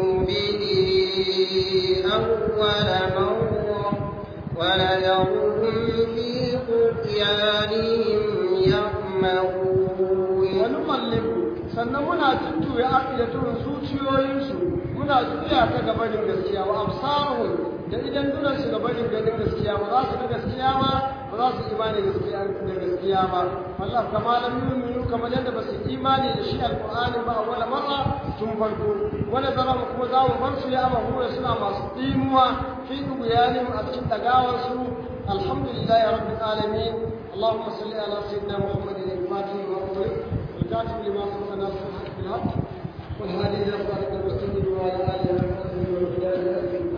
bihi awwala marra wa nadharuhum fi طغيانهم يعمهون ونقلب sannan muna tuttuwe afiyatun zuciyoyinsu muna juya ta gabanin gaskiya wa absaruhum da idan dunan su gabanin ganin gaskiya ba za su ga gaskiya ba ba za su imani gaskiya da gaskiya ba Allah kama lam yu'minu kamar yadda ba su imani da shi alqur'ani ba wala marra tun farko wala zara kuma za mu bar su ya amahura suna masu dimuwa fi duyanin a cikin dagawar su alhamdulillahi rabbil alamin اللهم صل على سيدنا محمد الفاتح والمغفور والكاتب لما سبق ناصر الحق بالحق والهادي الى صراط المستقيم وعلى اله وصحبه وسلم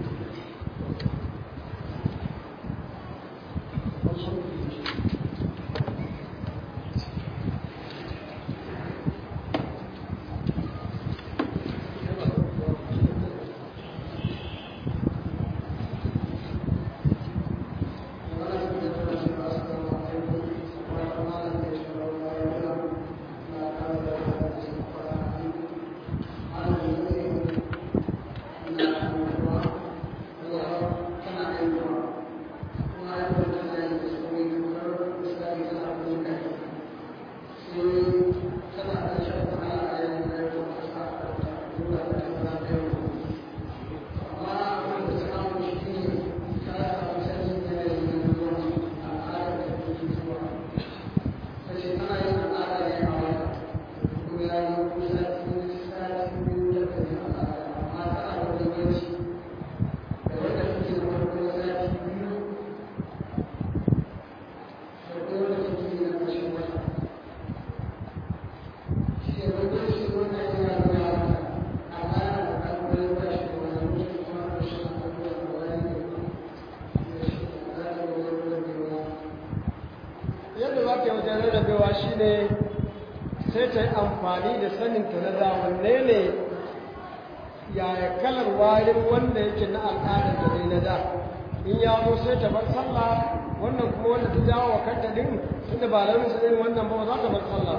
sai ta yi amfani da saninta na da wanne ne yaya kalar warin wanda yake na al'adar da dai na da in ya zo sai ta bar sallah wannan kuma wanda ta jawo wa kanta din tunda ba launin sa irin wannan ba za ta bar sallah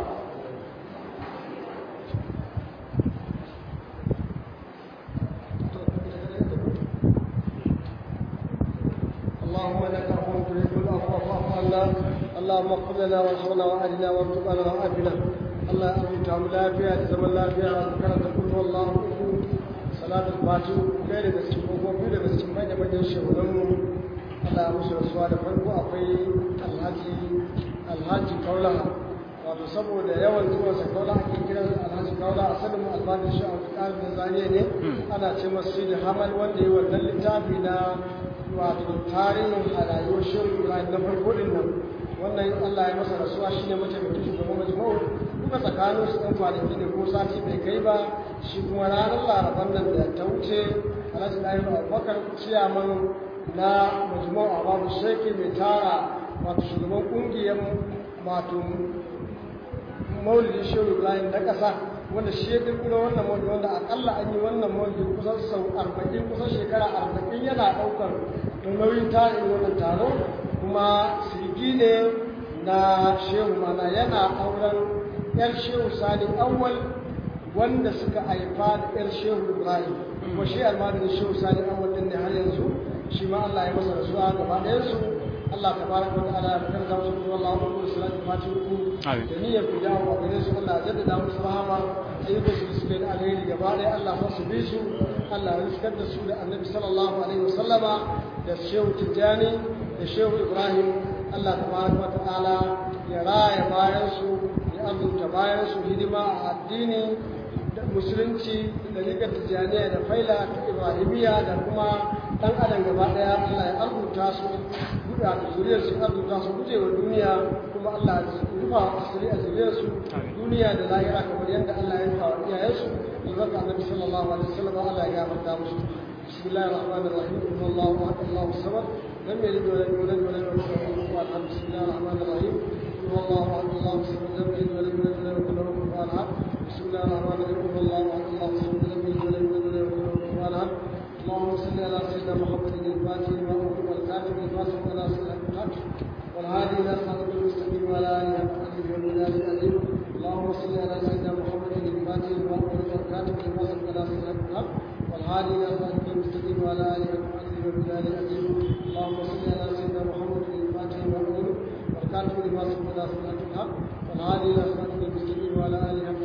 اللهم لك الحمد تحب العفو فاعف عنا اللهم اغفر لنا وارحمنا واهدنا وارزقنا وعافنا الله أبيت عم لا فيها زمن لا فيها ذكرت كل والله صلاة الفاتحة غير بسم الله غير بسم الله ما ينشأ ولم الله أبشر السؤال فرقوا أقي الحاج كولها wato saboda yawan zuwa sa kaula ake kiran alhaji kaula asalin alfadin shi a ƙarfin zaniya ne ana ce masu da hamal wanda yi wannan littafi na wato tarihin rayuwar shirin na farko din nan wannan Allah ya masa rasuwa shine mataimakin shugaban majmu'u duka tsakanin su ɗan kwanaki ne ko sati bai kai ba shi kuma ranar laraban nan da ta wuce alhaji ɗahiru abubakar ciyaman na majmu'u a babu sheki mai tara wato shugaban ƙungiyar wato maulidin shehu ibrahim na ƙasa wanda shi ya kirkiro wannan maulidi wanda akalla an yi wannan maulidi kusan sau 40 kusan shekara 40 yana ɗaukar nauyin tarin wannan taro kuma sirgi ne na shehu mana yana auren yar shehu sani awwal wanda suka haifa da yar shehu ibrahim kuma shi almajirin shehu sani awwal din ne har yanzu shi ma Allah ya masa rasuwa gaba ɗayansu Allah tabaraka wa ta'ala ya fitar da musu wallahu akbar salatu fatiha da niyyar fidawa gare su Allah ya jaddada musu rahama ayyukan su suke da alheri gaba ɗaya Allah ya su bi su Allah ya riskar da su da annabi sallallahu alaihi wasallama da shehu tijjani da shehu ibrahim Allah tabaraka wa ta'ala ya raya bayan su ya azurta bayan su hidima a addini da musulunci da rigar tijjaniya da faila ta ibrahimiya da kuma dan adam gaba daya Allah ya arzuta su da zuriyar su arzuta su guje wa duniya kuma Allah ya rufa asiri a zuriyar su duniya da lahira kamar yadda Allah ya rufa wa iyayen su albarka annabi sallallahu alaihi wasallam Allah ya gafarta musu bismillahir rahmanir rahim wallahu akbar Allahu samad lam yalid wa lam yulad wa lam yakul lahu kufuwan ahad bismillahir rahmanir rahim wallahu akbar Allahu samad lam yalid wa lam yulad wa lam yakul lahu kufuwan ahad bismillahir rahmanir rahim wallahu akbar Allahu samad lam yalid wa lam yulad wa lam yakul lahu kufuwan ahad اللهم صل على سيدنا محمد الفاتح والكاتب الفاسق على سيدنا الحق والهادي الى صراط المستقيم وعلى اله وصحبه وسلم العظيم اللهم صل على سيدنا محمد الفاتح والكاتب الفاسق على سيدنا الحق والهادي الى صراط المستقيم وعلى اله وصحبه وسلم العظيم اللهم صل على سيدنا محمد الفاتح ما سبقنا صراط الحق والهادي إلى صراط المستقيم وعلى آله